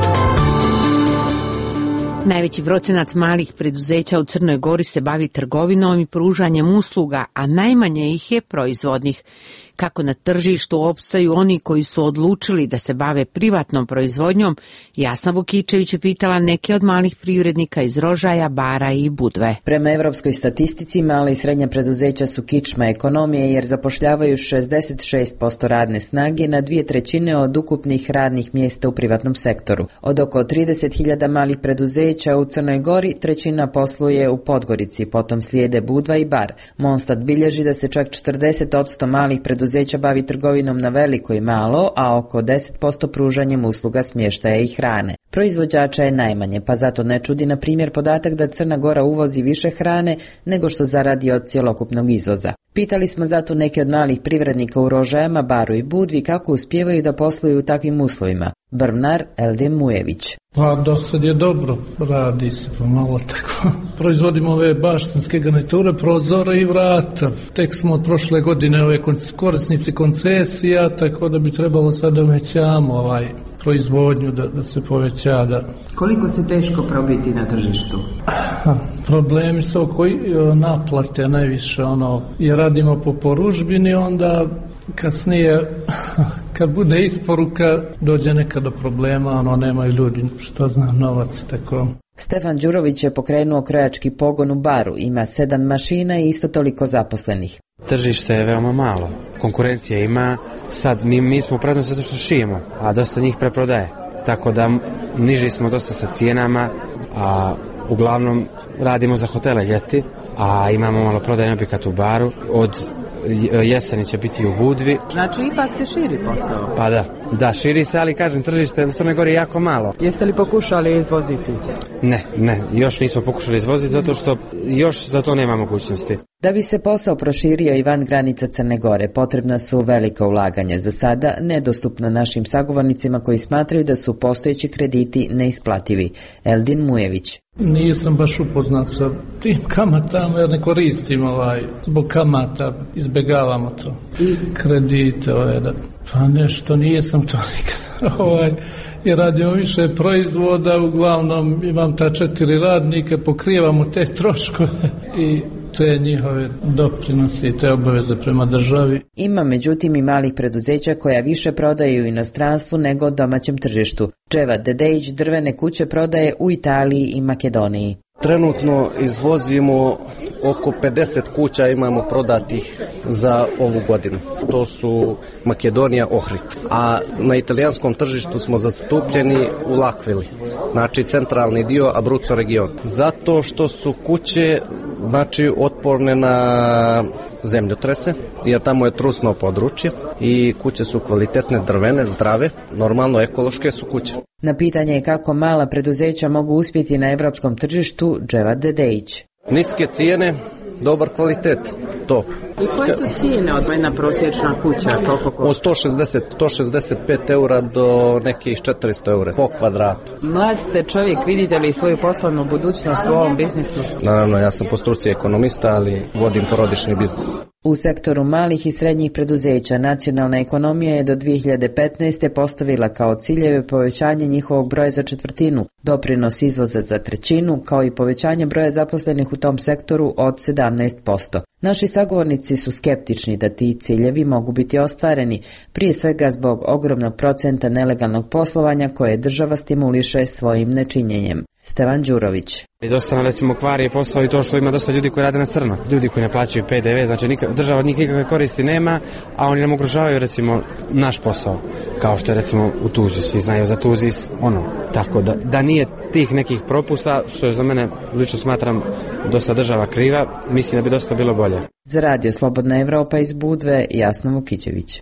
Najveći procenat malih preduzeća u Crnoj Gori se bavi trgovinom i pružanjem usluga, a najmanje ih je proizvodnih. Kako na tržištu opstaju oni koji su odlučili da se bave privatnom proizvodnjom, Jasna Vukičević je pitala neke od malih privrednika iz Rožaja, Bara i Budve. Prema evropskoj statistici, mala i srednja preduzeća su kičma ekonomije jer zapošljavaju šezdeset šest posto radne snage na dvije trećine od ukupnih radnih mjesta u privatnom sektoru. Od oko trideset hiljada malih preduzeća u Crnoj Gori, trećina posluje u Podgorici, potom slijede Budva i Bar. Monstat bilježi da se čak četrdeset posto malih preduzeća Preduzeća bavi trgovinom na veliko i malo, a oko deset posto pružanjem usluga smještaja i hrane. Proizvođača je najmanje, pa zato ne čudi na primjer podatak da Crna Gora uvozi više hrane nego što zaradi od cjelokupnog izvoza. Pitali smo zato neke od malih privrednika u Rožajama, Baru i Budvi kako uspijevaju da posluju u takvim uslovima. Brvnar Eldin Mujević. Pa do sad je dobro, radi se pomalo tako. Proizvodimo ove baštinske garniture, prozore i vrata. Tek smo od prošle godine ove korisnici koncesija, tako da bi trebalo sada uvećamo ovaj proizvodnju da, da se poveća. Da... Koliko se teško probiti na tržištu? Problemi su oko naplate najviše, ono, jer radimo po poružbini, onda kasnije kad bude isporuka dođe nekad do problema, ono, nemaju ljudi, što znam, novac, tako. Stefan Đurović je pokrenuo krojački pogon u Baru, ima sedam mašina i isto toliko zaposlenih. Tržište je veoma malo, konkurencija ima, sad mi, mi smo prednost zato što šijemo, a dosta njih preprodaje, tako da niži smo dosta sa cijenama, a uglavnom radimo za hotele ljeti, a imamo malo prodajni objekat u Baru, od jeseni će biti u Budvi. Znači ipak se širi posao? Pa da, da, širi se, ali kažem, tržište u Crnoj Gori je jako malo. Jeste li pokušali izvoziti? Ne, ne, još nismo pokušali izvoziti zato što još za to nema mogućnosti. Da bi se posao proširio i van granica Crne Gore, potrebna su velika ulaganja. Za sada nedostupna našim sagovornicima koji smatraju da su postojeći krediti neisplativi. Eldin Mujević. Nisam baš upoznat sa tim kamatama jer ne koristim ovaj, zbog kamata, izbjegavamo to. I kredite, ovaj, da. Pa nešto nisam to nikad. Ovaj, jer radimo više proizvoda, uglavnom imam ta četiri radnike, pokrivamo te troškove i te njihove doprinose i te obaveze prema državi. Ima međutim i malih preduzeća koja više prodaju u inostranstvu nego domaćem tržištu. Dževad Dedejić drvene kuće prodaje u Italiji i Makedoniji. Trenutno izvozimo oko pedeset kuća imamo prodatih za ovu godinu. To su Makedonija, Ohrid. A na italijanskom tržištu smo zastupljeni u Lakvili, znači centralni dio Abruzzo region. Zato što su kuće znači otporne na zemljotrese, jer tamo je trusno područje i kuće su kvalitetne, drvene, zdrave, normalno ekološke su kuće. Na pitanje kako mala preduzeća mogu uspjeti na evropskom tržištu, Dževad Dedejić. Niske cijene, dobar kvalitet, to. I koje su cijene od jedna prosječna kuća? Od sto šezdeset, sto šezdeset pet eura do nekih četiristo eura po kvadratu. Mlad ste čovjek, vidite li svoju poslovnu budućnost u ovom biznisu? Naravno, ja sam po struci ekonomista, ali vodim porodični biznis. U sektoru malih i srednjih preduzeća nacionalna ekonomija je do dvije hiljade petnaeste. postavila kao ciljeve povećanje njihovog broja za četvrtinu, doprinos izvoza za trećinu, kao i povećanje broja zaposlenih u tom sektoru od sedamnaest posto. Naši sagovornici su skeptični da ti ciljevi mogu biti ostvareni, prije svega zbog ogromnog procenta nelegalnog poslovanja koje država stimuliše svojim nečinjenjem. Stevan Đurović. I dosta nam recimo kvari posao i to što ima dosta ljudi koji rade na crno, ljudi koji ne plaćaju pe de ve, znači nikak, država od njih nikakve koristi nema, a oni nam ugrožavaju recimo naš posao, kao što je recimo u Tuzis, svi znaju za Tuzis, ono, tako da, da nije tih nekih propusta, što je za mene, lično smatram, dosta država kriva, mislim da bi dosta bilo bolje. Za radio Slobodna Evropa iz Budve, Jasna Vukićević.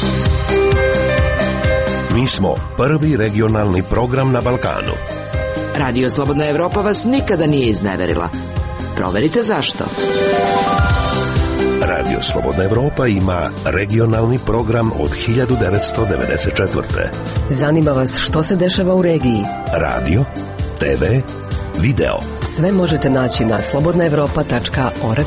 Mi smo prvi regionalni program na Balkanu. Radio Slobodna Evropa vas nikada nije izneverila. Proverite zašto. Radio Slobodna Evropa ima regionalni program od hiljadu devetsto devedeset četvrte. Zanima vas što se dešava u regiji? Radio, te ve, video. Sve možete naći na slobodna evropa tačka org.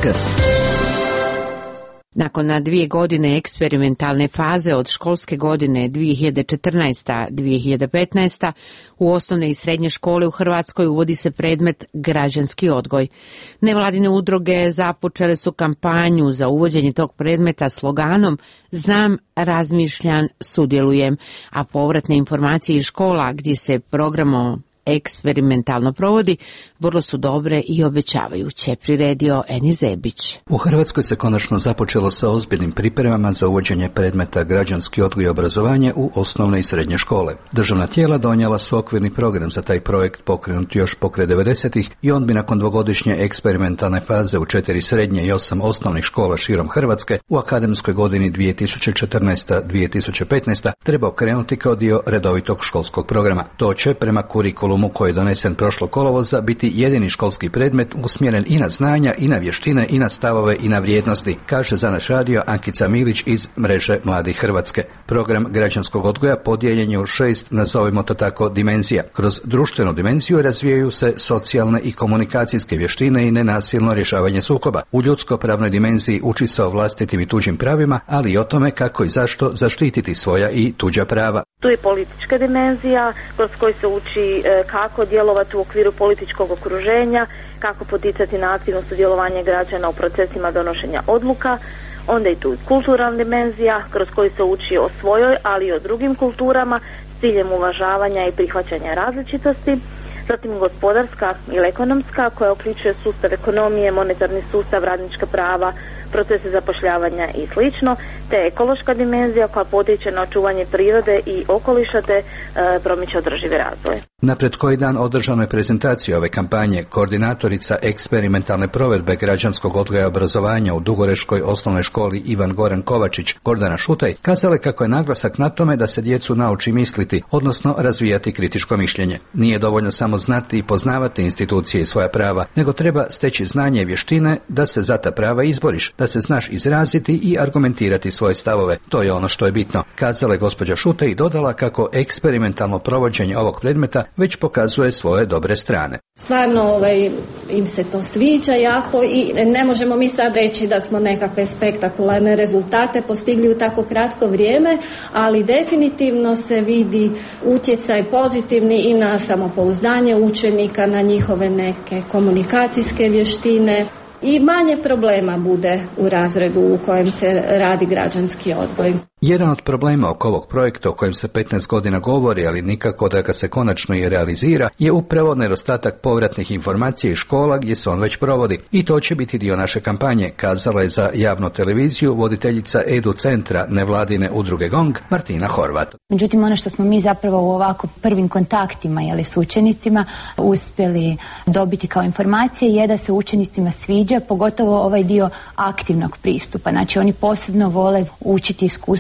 Nakon dvije godine eksperimentalne faze od školske godine dvije hiljade četrnaeste dvije hiljade petnaeste. u osnovne i srednje škole u Hrvatskoj uvodi se predmet građanski odgoj. Nevladine udruge započele su kampanju za uvođenje tog predmeta sloganom Znam, razmišljam, sudjelujem, a povratne informacije iz škola gdje se programom eksperimentalno provodi, vrlo su dobre i obećavajuće, priredio Eni Zebić. U Hrvatskoj se konačno započelo sa ozbiljnim pripremama za uvođenje predmeta građanski odgoj i obrazovanje u osnovne i srednje škole. Državna tijela donijela su okvirni program za taj projekt pokrenut još pokraj devedesetih i on bi nakon dvogodišnje eksperimentalne faze u četiri srednje i osam osnovnih škola širom Hrvatske u akademskoj godini dvije tisuće četrnaeste dvije tisuće petnaeste. trebao krenuti kao dio redovitog školskog programa. To će prema kurikulumu koji je donesen prošlog kolovoza biti jedini školski predmet usmjeren i na znanja, i na vještine, i na stavove, i na vrijednosti, kaže za naš radio Ankica Milić iz mreže Mladih Hrvatske. Program građanskog odgoja podijeljen je u šest, nazovimo to tako, dimenzija. Kroz društvenu dimenziju razvijaju se socijalne i komunikacijske vještine i nenasilno rješavanje sukoba. U ljudsko-pravnoj dimenziji uči se o vlastitim i tuđim pravima, ali i o tome kako i zašto zaštititi svoja i tuđa prava. Tu je politička dimenzija kroz koju se uči kako djelovati u okviru političkog okruženja, kako poticati na aktivno sudjelovanje građana u procesima donošenja odluka. Onda je tu kulturalna dimenzija kroz koju se uči o svojoj, ali i o drugim kulturama s ciljem uvažavanja i prihvaćanja različitosti. Zatim gospodarska ili ekonomska koja uključuje sustav ekonomije, monetarni sustav, radnička prava, procese zapošljavanja i slično, te ekološka dimenzija koja potiče na očuvanje prirode i okoliša te e, promiče održivi razvoj. Napred koji dan održano je prezentacija ove kampanje. Koordinatorica eksperimentalne provedbe građanskog odgoja i obrazovanja u Dugoreškoj osnovnoj školi Ivan Goran Kovačić, Gordana Šutaj, kazala kako je naglasak na tome da se djecu nauči misliti, odnosno razvijati kritičko mišljenje. Nije dovoljno samo znati i poznavati institucije i svoja prava, nego treba steći znanje i vještine da se za ta prava izboriš, da se znaš izraziti i argumentirati svoje stavove. To je ono što je bitno, kazala je gospođa Šutaj i dodala kako eksperimentalno provođenje ovog predmeta već pokazuje svoje dobre strane. Stvarno ovaj, im se to sviđa jako i ne možemo mi sad reći da smo nekakve spektakularne rezultate postigli u tako kratko vrijeme, ali definitivno se vidi utjecaj pozitivni i na samopouzdanje učenika, na njihove neke komunikacijske vještine. I manje problema bude u razredu u kojem se radi građanski odgoj. Jedan od problema oko ovog projekta o kojem se petnaest godina govori, ali nikako da ga se konačno i realizira, je upravo nedostatak povratnih informacija iz škola gdje se on već provodi. I to će biti dio naše kampanje, kazala je za javnu televiziju voditeljica Edu centra nevladine udruge GONG Martina Horvat. Međutim, ono što smo mi zapravo u ovako prvim kontaktima jeli, s učenicima uspjeli dobiti kao informacije je da se učenicima sviđa, pogotovo ovaj dio aktivnog pristupa. Znači, oni posebno vole učiti iskustvo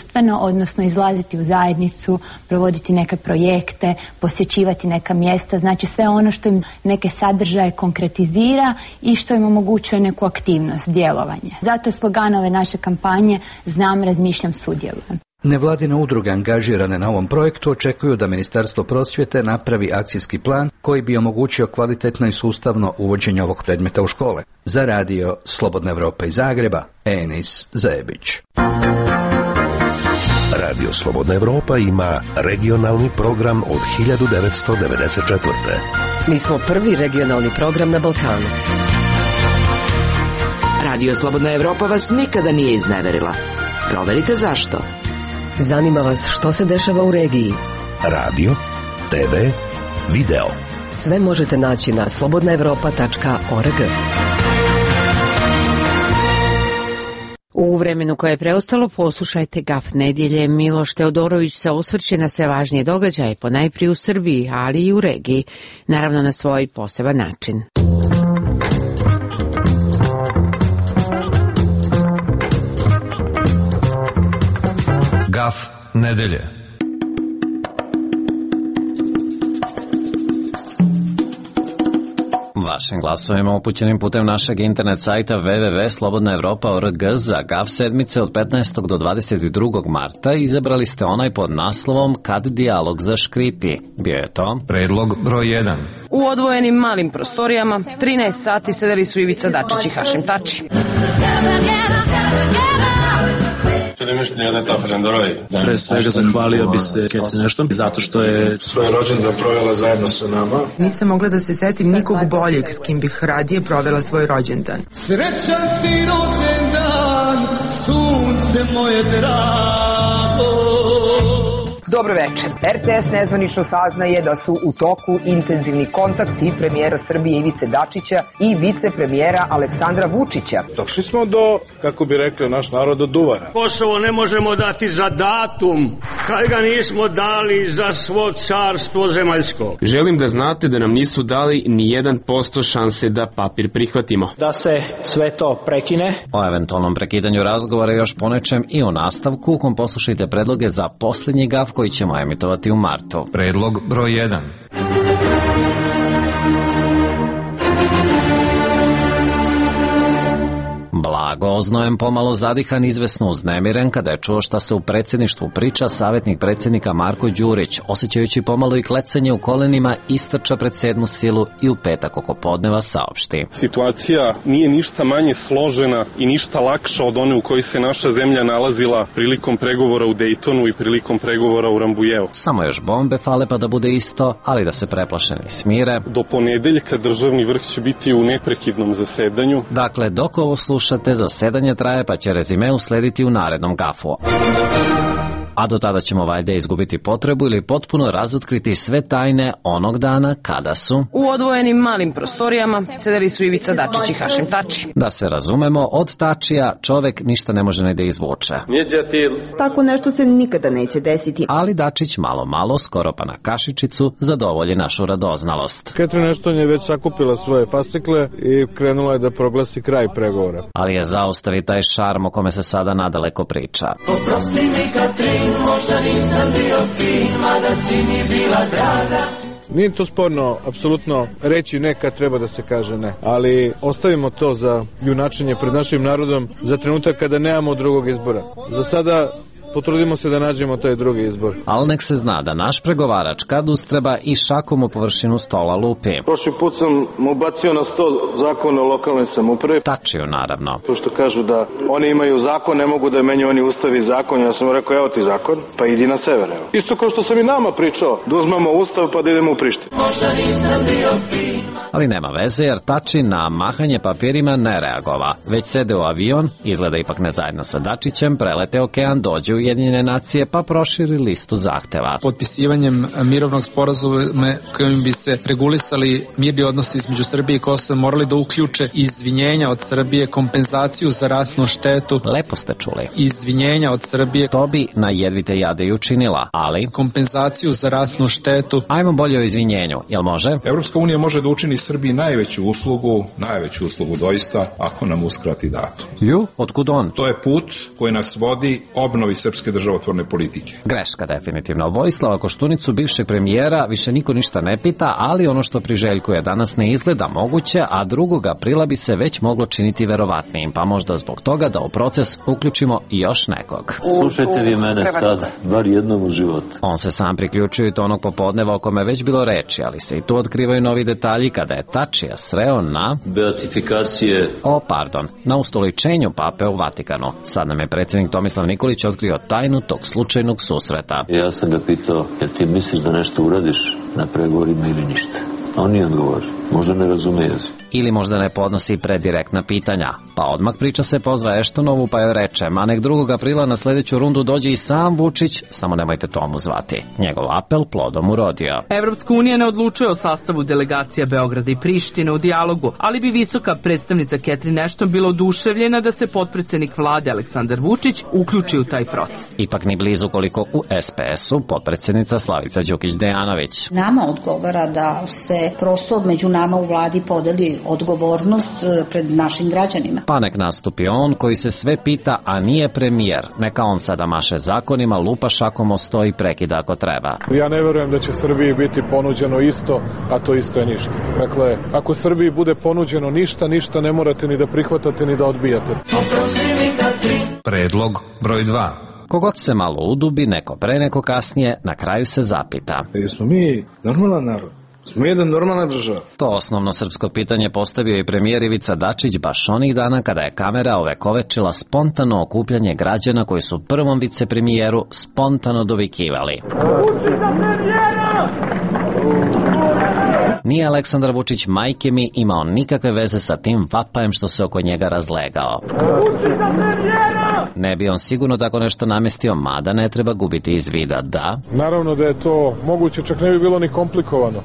društveno, odnosno izlaziti u zajednicu, provoditi neke projekte, posjećivati neka mjesta, znači sve ono što im neke sadržaje konkretizira i što im omogućuje neku aktivnost, djelovanje. Zato je slogan ove naše kampanje Znam, razmišljam, sudjelujem. Nevladine udruge angažirane na ovom projektu očekuju da Ministarstvo prosvjete napravi akcijski plan koji bi omogućio kvalitetno i sustavno uvođenje ovog predmeta u škole. Za radio Slobodna Evropa iz Zagreba, Enis Zajebić. Radio Slobodna Evropa ima regionalni program od hiljadu devetsto devedeset četvrte. Mi smo prvi regionalni program na Balkanu. Radio Slobodna Evropa vas nikada nije izneverila. Proverite zašto. Zanima vas što se dešava u regiji. Radio, te ve, video. Sve možete naći na slobodna evropa tačka org. U vremenu koje je preostalo poslušajte Gaf nedjelje. Miloš Teodorović se osvrće na sve važnije događaje, ponajprije u Srbiji, ali i u regiji, naravno na svoj poseban način. Gaf nedelje. Vašim glasovima upućenim putem našeg internet sajta w w w tačka slobodna evropa tačka org za Gaf sedmice od petnaestog do dvadeset drugog marta izabrali ste onaj pod naslovom Kad dijalog zaškripi. Bio je to predlog broj jedan. U odvojenim malim prostorijama trinaest sati sedeli su Ivica Dačić i Hašim Tači. Pre svega zahvalio bi se Ketri Neštom zato što je svoj rođendan provela zajedno sa nama. Nisam mogla da se setim nikog boljeg s kim bih radije provela svoj rođendan. Srećan ti rođendan, sunce moje drago. Dobro večer. er te es nezvanično saznaje da su u toku intenzivni kontakti premijera Srbije Ivice Dačića i vicepremijera Aleksandra Vučića. Došli smo do, kako bi rekli naš narod, do duvara. Kosovo ne možemo dati za datum, kad ga nismo dali za svo carstvo zemaljsko. Želim da znate da nam nisu dali ni jedan posto šanse da papir prihvatimo. Da se sve to prekine. O eventualnom prekidanju razgovora još ponečem i o nastavku, u kom poslušajte predloge za posljednji Gaf koji ćemo emitovati u martu. Predlog broj jedan. Blago oznojem, pomalo zadihan, izvesno uznemiren kada je čuo šta se u predsjedništvu priča, savjetnik predsjednika Marko Đurić, osjećajući pomalo i klecanje u kolenima, istrča pred sedmu silu i u petak oko podneva saopšti. Situacija nije ništa manje složena i ništa lakša od one u kojoj se naša zemlja nalazila prilikom pregovora u Dejtonu i prilikom pregovora u Rambujevu. Samo još bombe fale pa da bude isto, ali da se preplašeni smire. Do ponedeljka državni vrh će biti u neprekidnom zasedanju. Dakle, dok ovo slušate, zasedanje traje pa će rezime uslediti u narednom Gafu. A do tada ćemo valjda izgubiti potrebu ili potpuno razotkriti sve tajne onog dana kada su u odvojenim malim prostorijama sedeli su Ivica Dačić i Hašim Tači. Da se razumemo, od Tačija čovek ništa ne može ni da izvuče. Tako nešto se nikada neće desiti. Ali Dačić malo malo, skoro pa na kašičicu, zadovolji našu radoznalost. Ketri Nešton je već sakupila svoje fascikle i krenula je da proglasi kraj pregovora. Ali je zaustavi taj šarm o kome se sada nadaleko priča. Oprosti mi Katrin, možda nisam bio fin, mada si mi bila draga. Nije to sporno, apsolutno, reći ne kad treba da se kaže ne, ali ostavimo to za junačenje pred našim narodom za trenutak kada nemamo drugog izbora. Za sada potrudimo se da nađemo taj drugi izbor. Ali nek se zna da naš pregovarač kad ustreba i šakom u površinu stola lupi. Prošli put sam mu bacio na sto zakone o lokalnoj samoupravi. Tačiju, naravno. To što kažu da oni imaju zakon, ne mogu da menjaju oni ustav i zakon. Ja sam mu rekao, evo ti zakon, pa idi na sever. Evo. Isto kao što sam i nama pričao, da uzmemo ustav pa da idemo u Prištinu. Možda nisam bio fin. Ali nema veze jer Tači na mahanje papirima ne reagova. Već sede u avion, izgleda ipak ne zajedno sa Dačićem, prelete okean, dođe u Ujedinjene nacije pa proširi listu zahteva. Potpisivanjem mirovnog sporazuma kojim bi se regulisali mirni odnosi između Srbije i Kosova morali da uključe izvinjenja od Srbije, kompenzaciju za ratnu štetu. Lepo ste čuli. Izvinjenja od Srbije. To bi na jedvite jade i učinila, ali kompenzaciju za ratnu štetu. Ajmo bolje o izvinjenju, jel može? Evropska unija može da učini mi Srbiji najveću uslugu, najveću uslugu doista, ako nam uskrati datum. Ju, otkud on? To je put koji nas vodi obnovi srpske državotvorne politike. Greška definitivno. Vojislava Koštunicu, bivšeg premijera, više niko ništa ne pita, ali ono što priželjkuje danas ne izgleda moguće, a drugog aprila bi se već moglo činiti verovatnijim, pa možda zbog toga da u proces uključimo još nekog. Slušajte vi mene sad, bar jednom u životu. On se sam priključio i to onog popodneva o kome već bilo reči, ali se i tu otkrivaju novi detalji kada je Tačija sreo na... beatifikacije... O, pardon, na ustoličenju pape u Vatikanu. Sad nam je predsjednik Tomislav Nikolić otkrio tajnu tog slučajnog susreta. Ja sam ga pitao, jel ti misliš da nešto uradiš na pregovorima ili ništa? On nije odgovor, možda ne razume jezik. Ili možda ne podnosi predirektna pitanja. Pa odmah priča se pozva Eštonovu pa joj reče, ma nek drugog aprila na sljedeću rundu dođe i sam Vučić, samo nemojte tomu zvati. Njegov apel plodom urodio. Evropska unija ne odlučuje o sastavu delegacija Beograda i Prištine u dijalogu, ali bi visoka predstavnica Catherine Ashton bila oduševljena da se potpredsjednik vlade Aleksandar Vučić uključi u taj proces. Ipak ni blizu koliko u es pe esu potpredsjednica Slavica Đukić-Dejanović. Nama odgovara da se prosto među nama u vladi podeli odgovornost pred našim građanima. Pa nek nastupi on koji se sve pita, a nije premijer. Neka on sada maše zakonima, lupa šakom o sto i prekida ako treba. Ja ne verujem da će Srbiji biti ponuđeno isto, a to isto je ništa. Dakle, ako Srbiji bude ponuđeno ništa, ništa ne morate ni da prihvatate ni da odbijate. Predlog broj dva. Kogod se malo udubi, neko pre, neko kasnije, na kraju se zapita. Jesmo mi normalan narod? Smo jedan normalna država. To osnovno srpsko pitanje postavio i premijer Ivica Dačić baš onih dana kada je kamera ovekovečila spontano okupljanje građana koji su prvom vicepremijeru spontano dovikivali. Nije Aleksandar Vučić, majke mi, imao nikakve veze sa tim vapajem što se oko njega razlegao. Ne bi on sigurno tako nešto namestio, mada ne treba gubiti iz vida, da? Naravno da je to moguće, čak ne bi bilo ni komplikovano.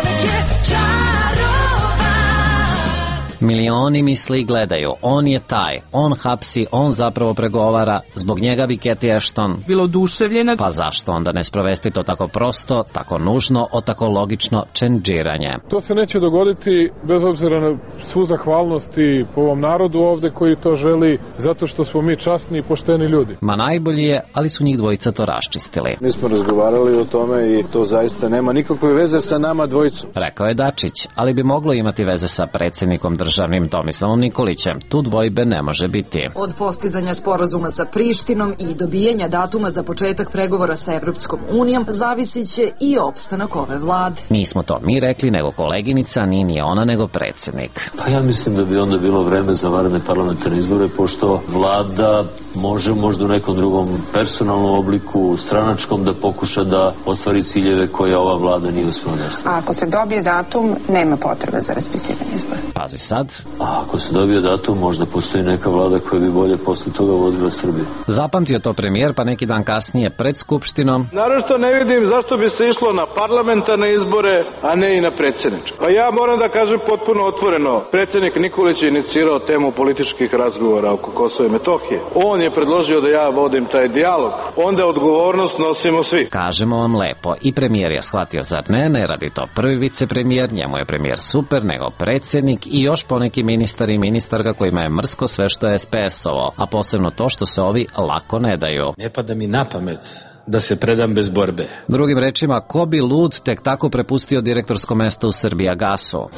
Milioni misli i gledaju, on je taj, on hapsi, on zapravo pregovara, zbog njega bi Cathy Ashton bilo oduševljena. Pa zašto onda ne sprovesti to tako prosto, tako nužno, o tako logično čendžiranje? To se neće dogoditi bez obzira na svu zahvalnost i po ovom narodu ovde koji to želi, zato što smo mi časni i pošteni ljudi. Ma najbolji je, ali su njih dvojica to raščistili. Mi smo razgovarali o tome i to zaista nema nikakve veze sa nama dvojicom. Rekao je Dačić, ali bi moglo imati veze sa predsjednikom državnim Tomislavom Nikolićem. Tu dvojbe ne može biti. Od postizanja sporazuma sa Prištinom i dobijanja datuma za početak pregovora sa Evropskom unijom zavisit će i opstanak ove vlade. Nismo to mi rekli, nego koleginica, nije ni ona, nego predsjednik. Pa ja mislim da bi onda bilo vreme za vanredne parlamentarne izbore, pošto vlada može možda u nekom drugom personalnom obliku, stranačkom, da pokuša da ostvari ciljeve koje ova vlada nije uspela da ostvari. A ako se dobije datum, nema potrebe za raspisivanje izbora. Pazi sad. A ako se dobije datum, možda postoji neka vlada koja bi bolje posle toga vodila Srbiju. Zapamtio to premijer, pa neki dan kasnije pred Skupštinom. Naravno ne vidim zašto bi se išlo na parlamentarne izbore, a ne i na predsjedničke. Pa ja moram da kažem potpuno otvoreno, predsjednik Nikolić je inicirao temu političkih razgovora oko Kosova i Metohije. On je predložio da ja vodim taj dijalog. Onda odgovornost nosimo svi. Kažemo vam lepo, i premijer je shvatio, zar ne, ne radi to prvi vicepremijer, njemu je premijer super, nego predsjednik i još poneki ministar i ministarka kojima je mrsko sve što je es pe es-ovo, a posebno to što se ovi lako ne daju. Ne pada mi na pamet da se predam bez borbe. Drugim rečima, ko bi lud tek tako prepustio direktorsko mesto u Srbijagasu?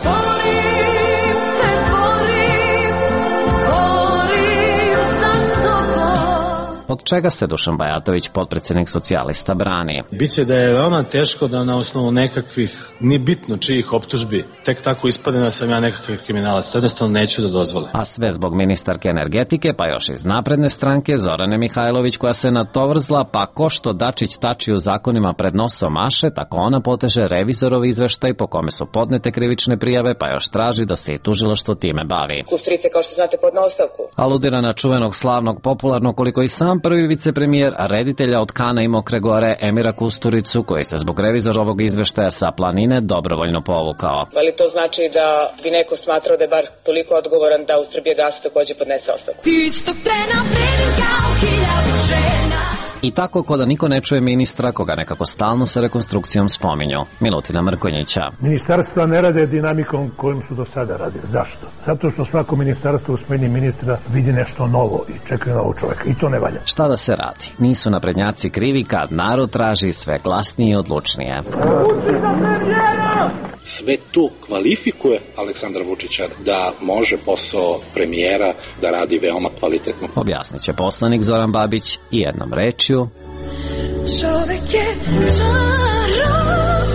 Od čega se Dušan Bajatović, potpredsjednik socijalista, brani? Biće da je veoma teško da na osnovu nekakvih, ni bitno čijih optužbi, tek tako ispade da sam ja nekakav kriminalac. To jednostavno neću da dozvolim. A sve zbog ministarke energetike, pa još iz napredne stranke, Zorane Mihajlović, koja se natovrzla, pa ko što Dačić tači u zakonima pred nosom maše, tako ona poteže revizorov izveštaj po kome su podnete krivične prijave, pa još traži da se i tužilaštvo time bavi. Kustrice, kao što znate, podne ostavku. Aludira na čuvenog, slavnog, popularnog, koliko i sam prvi vicepremijer, a reditelja od Kana i Mokre Gore Emira Kusturicu, koji se zbog revizorovog izveštaja sa planine dobrovoljno povukao. Ali to znači da bi neko smatrao da je bar toliko odgovoran da u Srbijagasu takođe podnese ostavku. Istog trena kao hiljadu žena. I tako ko da niko ne čuje ministra koga nekako stalno sa rekonstrukcijom spominju, Milutina Mrkonjića. Ministarstva ne rade dinamikom kojim su do sada radili. Zašto? Zato što svako ministarstvo u smeni ministra vidi nešto novo i čekaju novog čoveka. I to ne valja. Šta da se radi? Nisu naprednjaci krivi kad narod traži sve glasnije i odlučnije. Sve to kvalifikuje Aleksandra Vučića da može posao premijera da radi veoma kvalitetno. Objasnit će poslanik Zoran Babić i jednom rečju. Čovek je čaroban.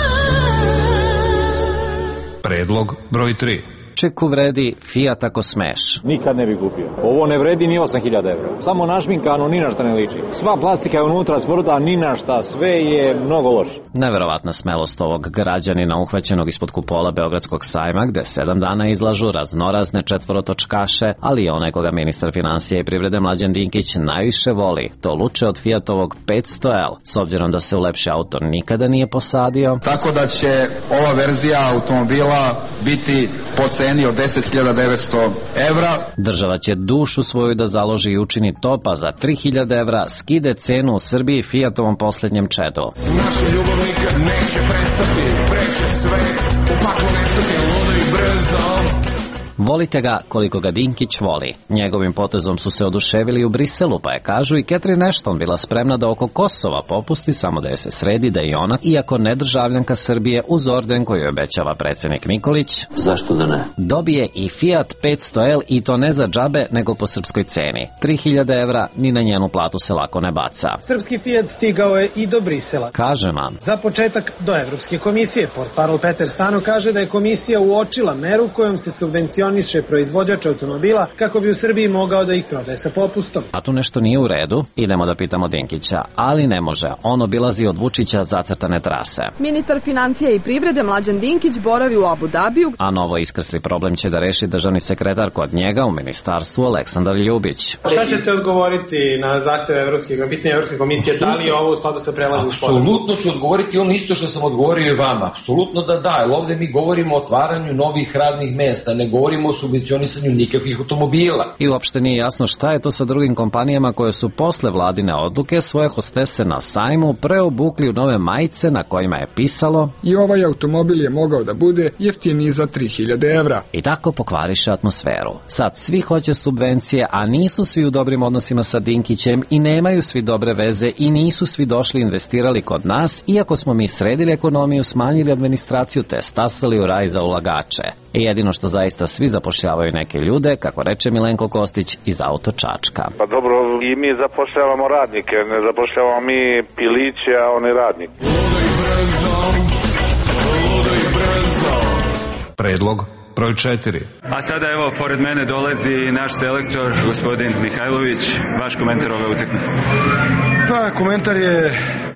Predlog broj tri. Čeku vredi Fiat ako smeš. Nikad ne bi kupio. Ovo ne vredi ni osam hiljada evra. Samo našminkano, ni na šta ne liči. Sva plastika je unutra tvrda, ni na šta. Sve je mnogo loše. Neverovatna smelost ovog građanina uhvaćenog ispod kupola Beogradskog sajma, gde sedam dana izlažu raznorazne četvorotočkaše, ali i onaj koga ministar finansija i privrede Mlađan Dinkić najviše voli, to luče od Fiatovog petsto L, s obzirom da se u lepši auto nikada nije posadio. Tako da će ova verzija automobila biti po ceni od deset hiljada devetsto evra. Država će dušu svoju da založi i učini to, pa za tri hiljade evra skide cenu u Srbiji Fiatovom poslednjem čedu. Naša ljubav nikad neće prestati, preće sve, u paklu nestati ludo i brzo. Volite ga koliko ga Dinkić voli. Njegovim potezom su se oduševili u Briselu, pa je, kažu, i Catherine Ashton bila spremna da oko Kosova popusti, samo da je se sredi da i ona, iako ne državljanka Srbije, uz orden koju obećava predsjednik Nikolić, zašto da ne, dobije i Fiat petsto L, i to ne za džabe, nego po srpskoj ceni. tri hiljade evra ni na njenu platu se lako ne baca. Srpski Fiat stigao je i do Brisela. Kaže nam. Za početak do Evropske komisije. Portparol Peter Stano kaže da je komisija uočila meru kojom se subvencioniše proizvođač automobila kako bi u Srbiji mogao da ih prodaje sa popustom. A tu nešto nije u redu, idemo da pitamo Dinkića, ali ne može, on obilazi od Vučića zacrtane trase. Ministar financija i privrede Mlađan Dinkić boravi u Abu Dabiju. A novo iskrsli problem će da reši državni sekretar kod njega u ministarstvu Aleksandar Ljubić. Šta ćete odgovoriti na zahteve Evropske, na pitanje Evropske komisije, da li je ovo u skladu sa prelaznim sporazumom? Apsolutno ću odgovoriti ono isto što sam odgovorio i vama. Apsolutno da da, jer ovde mi govorimo o otvaranju novih radnih mesta, ne govorimo o subvencionisanju nikakvih automobila. I uopšte nije jasno šta je to sa drugim kompanijama koje su posle vladine odluke svoje hostese na sajmu preobukli u nove majice na kojima je pisalo i ovaj automobil je mogao da bude jeftiniji za tri hiljade evra. I tako pokvariše atmosferu. Sad svi hoće subvencije, a nisu svi u dobrim odnosima sa Dinkićem i nemaju svi dobre veze i nisu svi došli investirali kod nas, iako smo mi sredili ekonomiju, smanjili administraciju te stasali u raj za ulagače. I jedino što zaista svi zapošljavaju neke ljude, kako reče Milenko Kostić iz Auto Čačka. Pa dobro, i mi zapošljavamo radnike, ne zapošljavamo mi piliće, a oni radnike. Predlog broj četiri. A sada evo, pored mene dolazi naš selektor, gospodin Mihajlović. Vaš komentar ove utakmice? Pa, komentar je...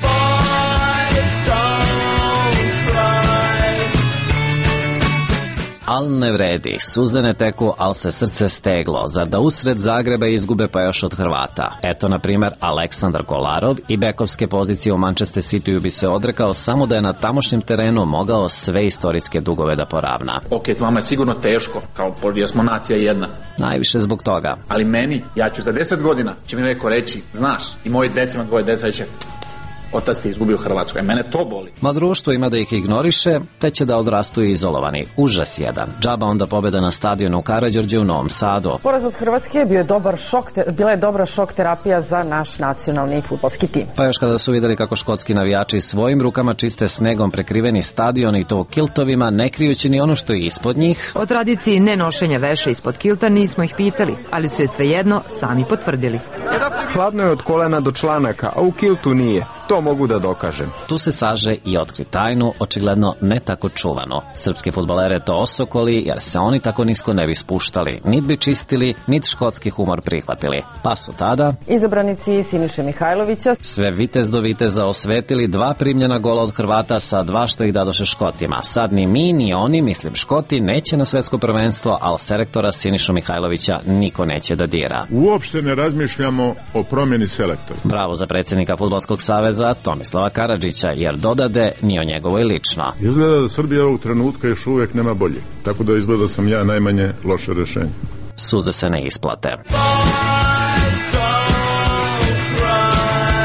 Al ne vredi, suze ne teku, al se srce steglo, zar da usred Zagreba izgube pa još od Hrvata. Eto, na primer, Aleksandar Kolarov i bekovske pozicije u Manchester Cityu bi se odrekao samo da je na tamošnjem terenu mogao sve istorijske dugove da poravna. Ok, vama je sigurno teško, kao jer smo nacija jedna. Najviše zbog toga. Ali meni, ja ću za deset godina, će mi neko reći, znaš, i moji decima, dvoje deca će... otac ti izgubio Hrvatsku, a mene to boli. Ma društvo ima da ih ignoriše, te će da odrastu izolovani. Užas jedan. Džaba onda pobeda na stadionu Karađorđe u Novom Sadu. Poraz od Hrvatske je bio dobar šok, bila je dobra šok terapija za naš nacionalni fudbalski tim. Pa još kada su videli kako škotski navijači svojim rukama čiste snegom prekriveni stadion i to u kiltovima, ne krijući ni ono što je ispod njih. O tradiciji nenošenja veša ispod kilta nismo ih pitali, ali su je svejedno sami potvrdili. Hladno je od kolena do članaka, a u kiltu nije. To mogu da dokažem. Tu se saže i otkri tajnu, očigledno ne tako čuvano. Srpski fudbalere to osokoli, jer se oni tako nisko ne bi spuštali, nit bi čistili, nit škotski humor prihvatili. Pa su tada izabranici Siniše Mihajlovića sve vitez do viteza osvetili, dva primljena gola od Hrvata sa dva što ih dadoše Škotima. Sad ni mi, ni oni, mislim Škoti, neće na svetsko prvenstvo, ali selektora Sinišu Mihajlovića niko neće da dira. Uopšte ne razmišljamo o promjeni selektora. Bravo za predsjednika Fudbalskog saveza Tomislava Karadžića, jer dodade ni o njegovoj lično. Izgleda da Srbija ovog trenutka još uvijek nema bolje, tako da izgleda sam ja najmanje loše rešenje. Suze se ne isplate.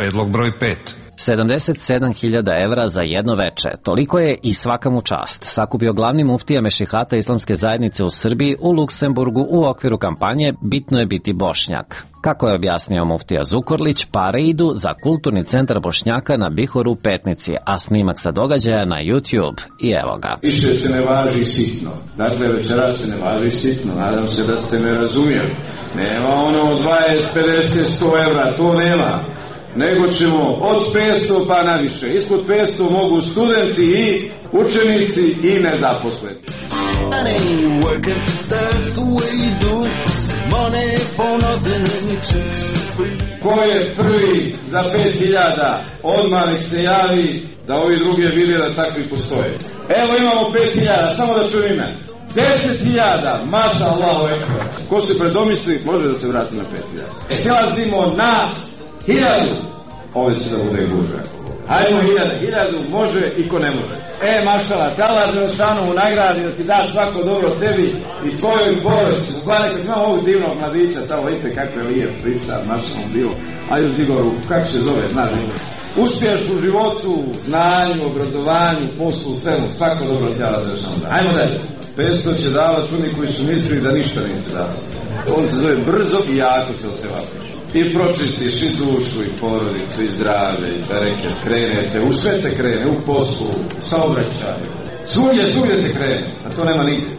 Predlog broj pet. sedamdeset sedam hiljada evra za jedno veče. Toliko je i svaka mu čast sakupio glavni muftija Mešihata Islamske zajednice u Srbiji u Luksemburgu u okviru kampanje Bitno je biti Bošnjak. Kako je objasnio muftija Zukorlić, pare idu za kulturni centar Bošnjaka na Bihoru u Petnici, a snimak sa događaja na YouTube. I evo ga. Više se ne važi sitno. Dakle, večera se ne važi sitno. Nadam se da ste me razumjeli. Nema ono dvadeset, pedeset, sto evra, to nema. Nego ćemo od petsto pa naviše. Ispod petsto mogu studenti i učenici i nezaposleni. Ko je prvi za pet hiljada, odmah nek se javi da ovi drugi vide da takvi postoje. Evo imamo pet hiljada, samo da čujem ime. deset hiljada, maša Allahu ekber. Ko se predomisli, može da se vrati na pet hiljada. Silazimo na hiljadu. Ove će da bude guže. Hajmo hiljada, hiljadu može i ko ne može. E, mašala, talar Đelešanu u nagradi da ti da svako dobro tebi i tvojoj porodici. Zgledaj, kad imamo ovog divnog mladića, samo vidite kako je lijep pricar, mašalom bilo. A još digo ruku, kako se zove, znaš, uspješ u životu, znanju, obrazovanju, poslu, svemu, svako dobro ti talar Đelešanu da. Hajmo dalje. petsto će davati oni koji su mislili da ništa neće davati. On se zove brzo i jako se osevati. I pročistiš i dušu, i porodicu, i zdravlje, i bereket, krenete, u sve te krene, u poslu, u saobraćaju. Svugdje, svugdje te krene, a to nema nigdje.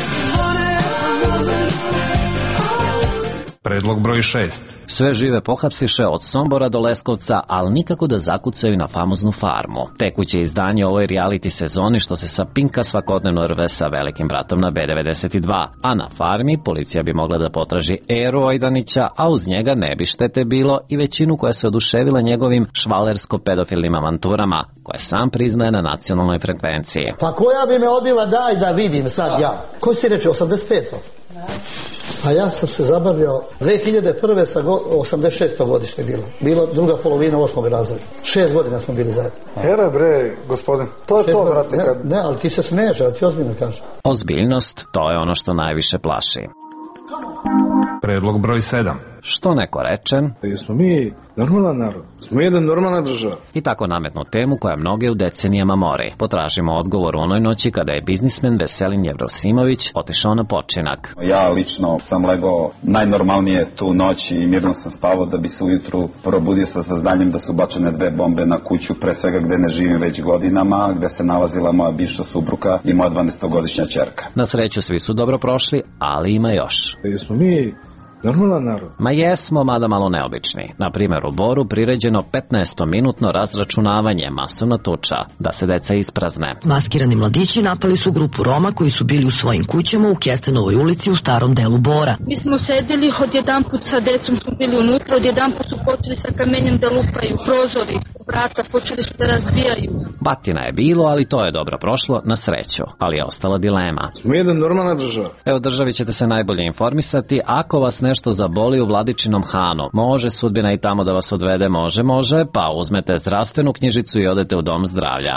Predlog broj šest. Sve žive pohapsiše od Sombora do Leskovca, ali nikako da zakucaju na famoznu farmu. Tekuće izdanje ovoj reality sezoni što se sa Pinka svakodnevno rve sa velikim bratom na be devedeset dva. A na farmi policija bi mogla da potraži Eru Ojdanića, a uz njega ne bi štete bilo i većinu koja se oduševila njegovim švalersko-pedofilnim avanturama, koje sam priznaje na nacionalnoj frekvenciji. Pa koja bi me odbila, daj da vidim sad ja. Ko si ti reći, osamdeset peto? A ja sam se zabavljao dve hiljade prve sa osamdeset šesto godište bilo. Bilo druga polovina osmog razreda. Šest godina smo bili zajedno. Era bre, gospodin, to je to, vrati. Ne, ne, ali ti se smiješ, ali ti ozbiljno kažem. Ozbiljnost, to je ono što najviše plaši. Predlog broj sedam. Što neko reče? Jesmo mi normalan narod, smo jedan normalna država. I tako nametnu temu koja mnoge u decenijama mori. Potražimo odgovor u onoj noći kada je biznismen Veselin Jevrosimović otišao na počinak. Ja lično sam legao najnormalnije tu noć i mirno sam spavao da bi se ujutru probudio sa saznanjem da su bačene dve bombe na kuću, pre svega gde ne živim već godinama, gde se nalazila moja bivša supruga i moja dvanaestogodišnja ćerka. Na sreću svi su dobro prošli, ali ima još. Jesmo mi normalan narod? Ma jesmo, mada malo neobični. Na primjer, u Boru priređeno petnaestominutno razračunavanje, masovna tuča, da se deca isprazne. Maskirani mladići napali su grupu Roma koji su bili u svojim kućama u Kestenovoj ulici u starom delu Bora. Mi smo sedeli, odjedanput sa decom smo bili unutra, odjedanput su počeli sa kamenjem da lupaju, prozori, vrata počeli su da razbijaju. Batina je bilo, ali to je dobro prošlo, na sreću, ali je ostala dilema. Smo jedan normalna država. Evo, državi ćete se najbolje informisati, ako vas ne nešto zaboli u Vladičinom Hanu. Može sudbina i tamo da vas odvede, može, može, pa uzmete zdravstvenu knjižicu i odete u dom zdravlja.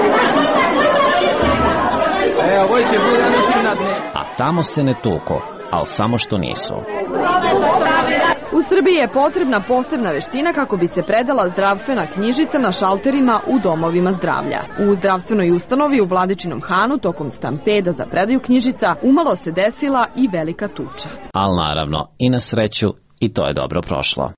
A tamo se ne tuku, ali samo što nisu. U Srbiji je potrebna posebna veština kako bi se predala zdravstvena knjižica na šalterima u domovima zdravlja. U zdravstvenoj ustanovi u Vladičinom Hanu tokom stampeda za predaju knjižica umalo se desila i velika tuča. Ali naravno, i na sreću, i to je dobro prošlo.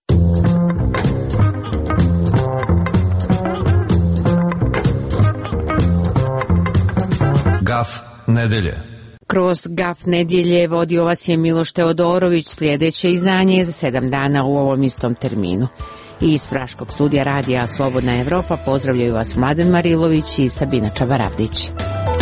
Gaf nedelje. Kroz Gaf nedjelje vodio vas je Miloš Teodorović. Sljedeće izdanje za sedam dana u ovom istom terminu. I iz Praškog studija radija Slobodna Evropa pozdravljaju vas Mladen Marilović i Sabina Čabaravdić.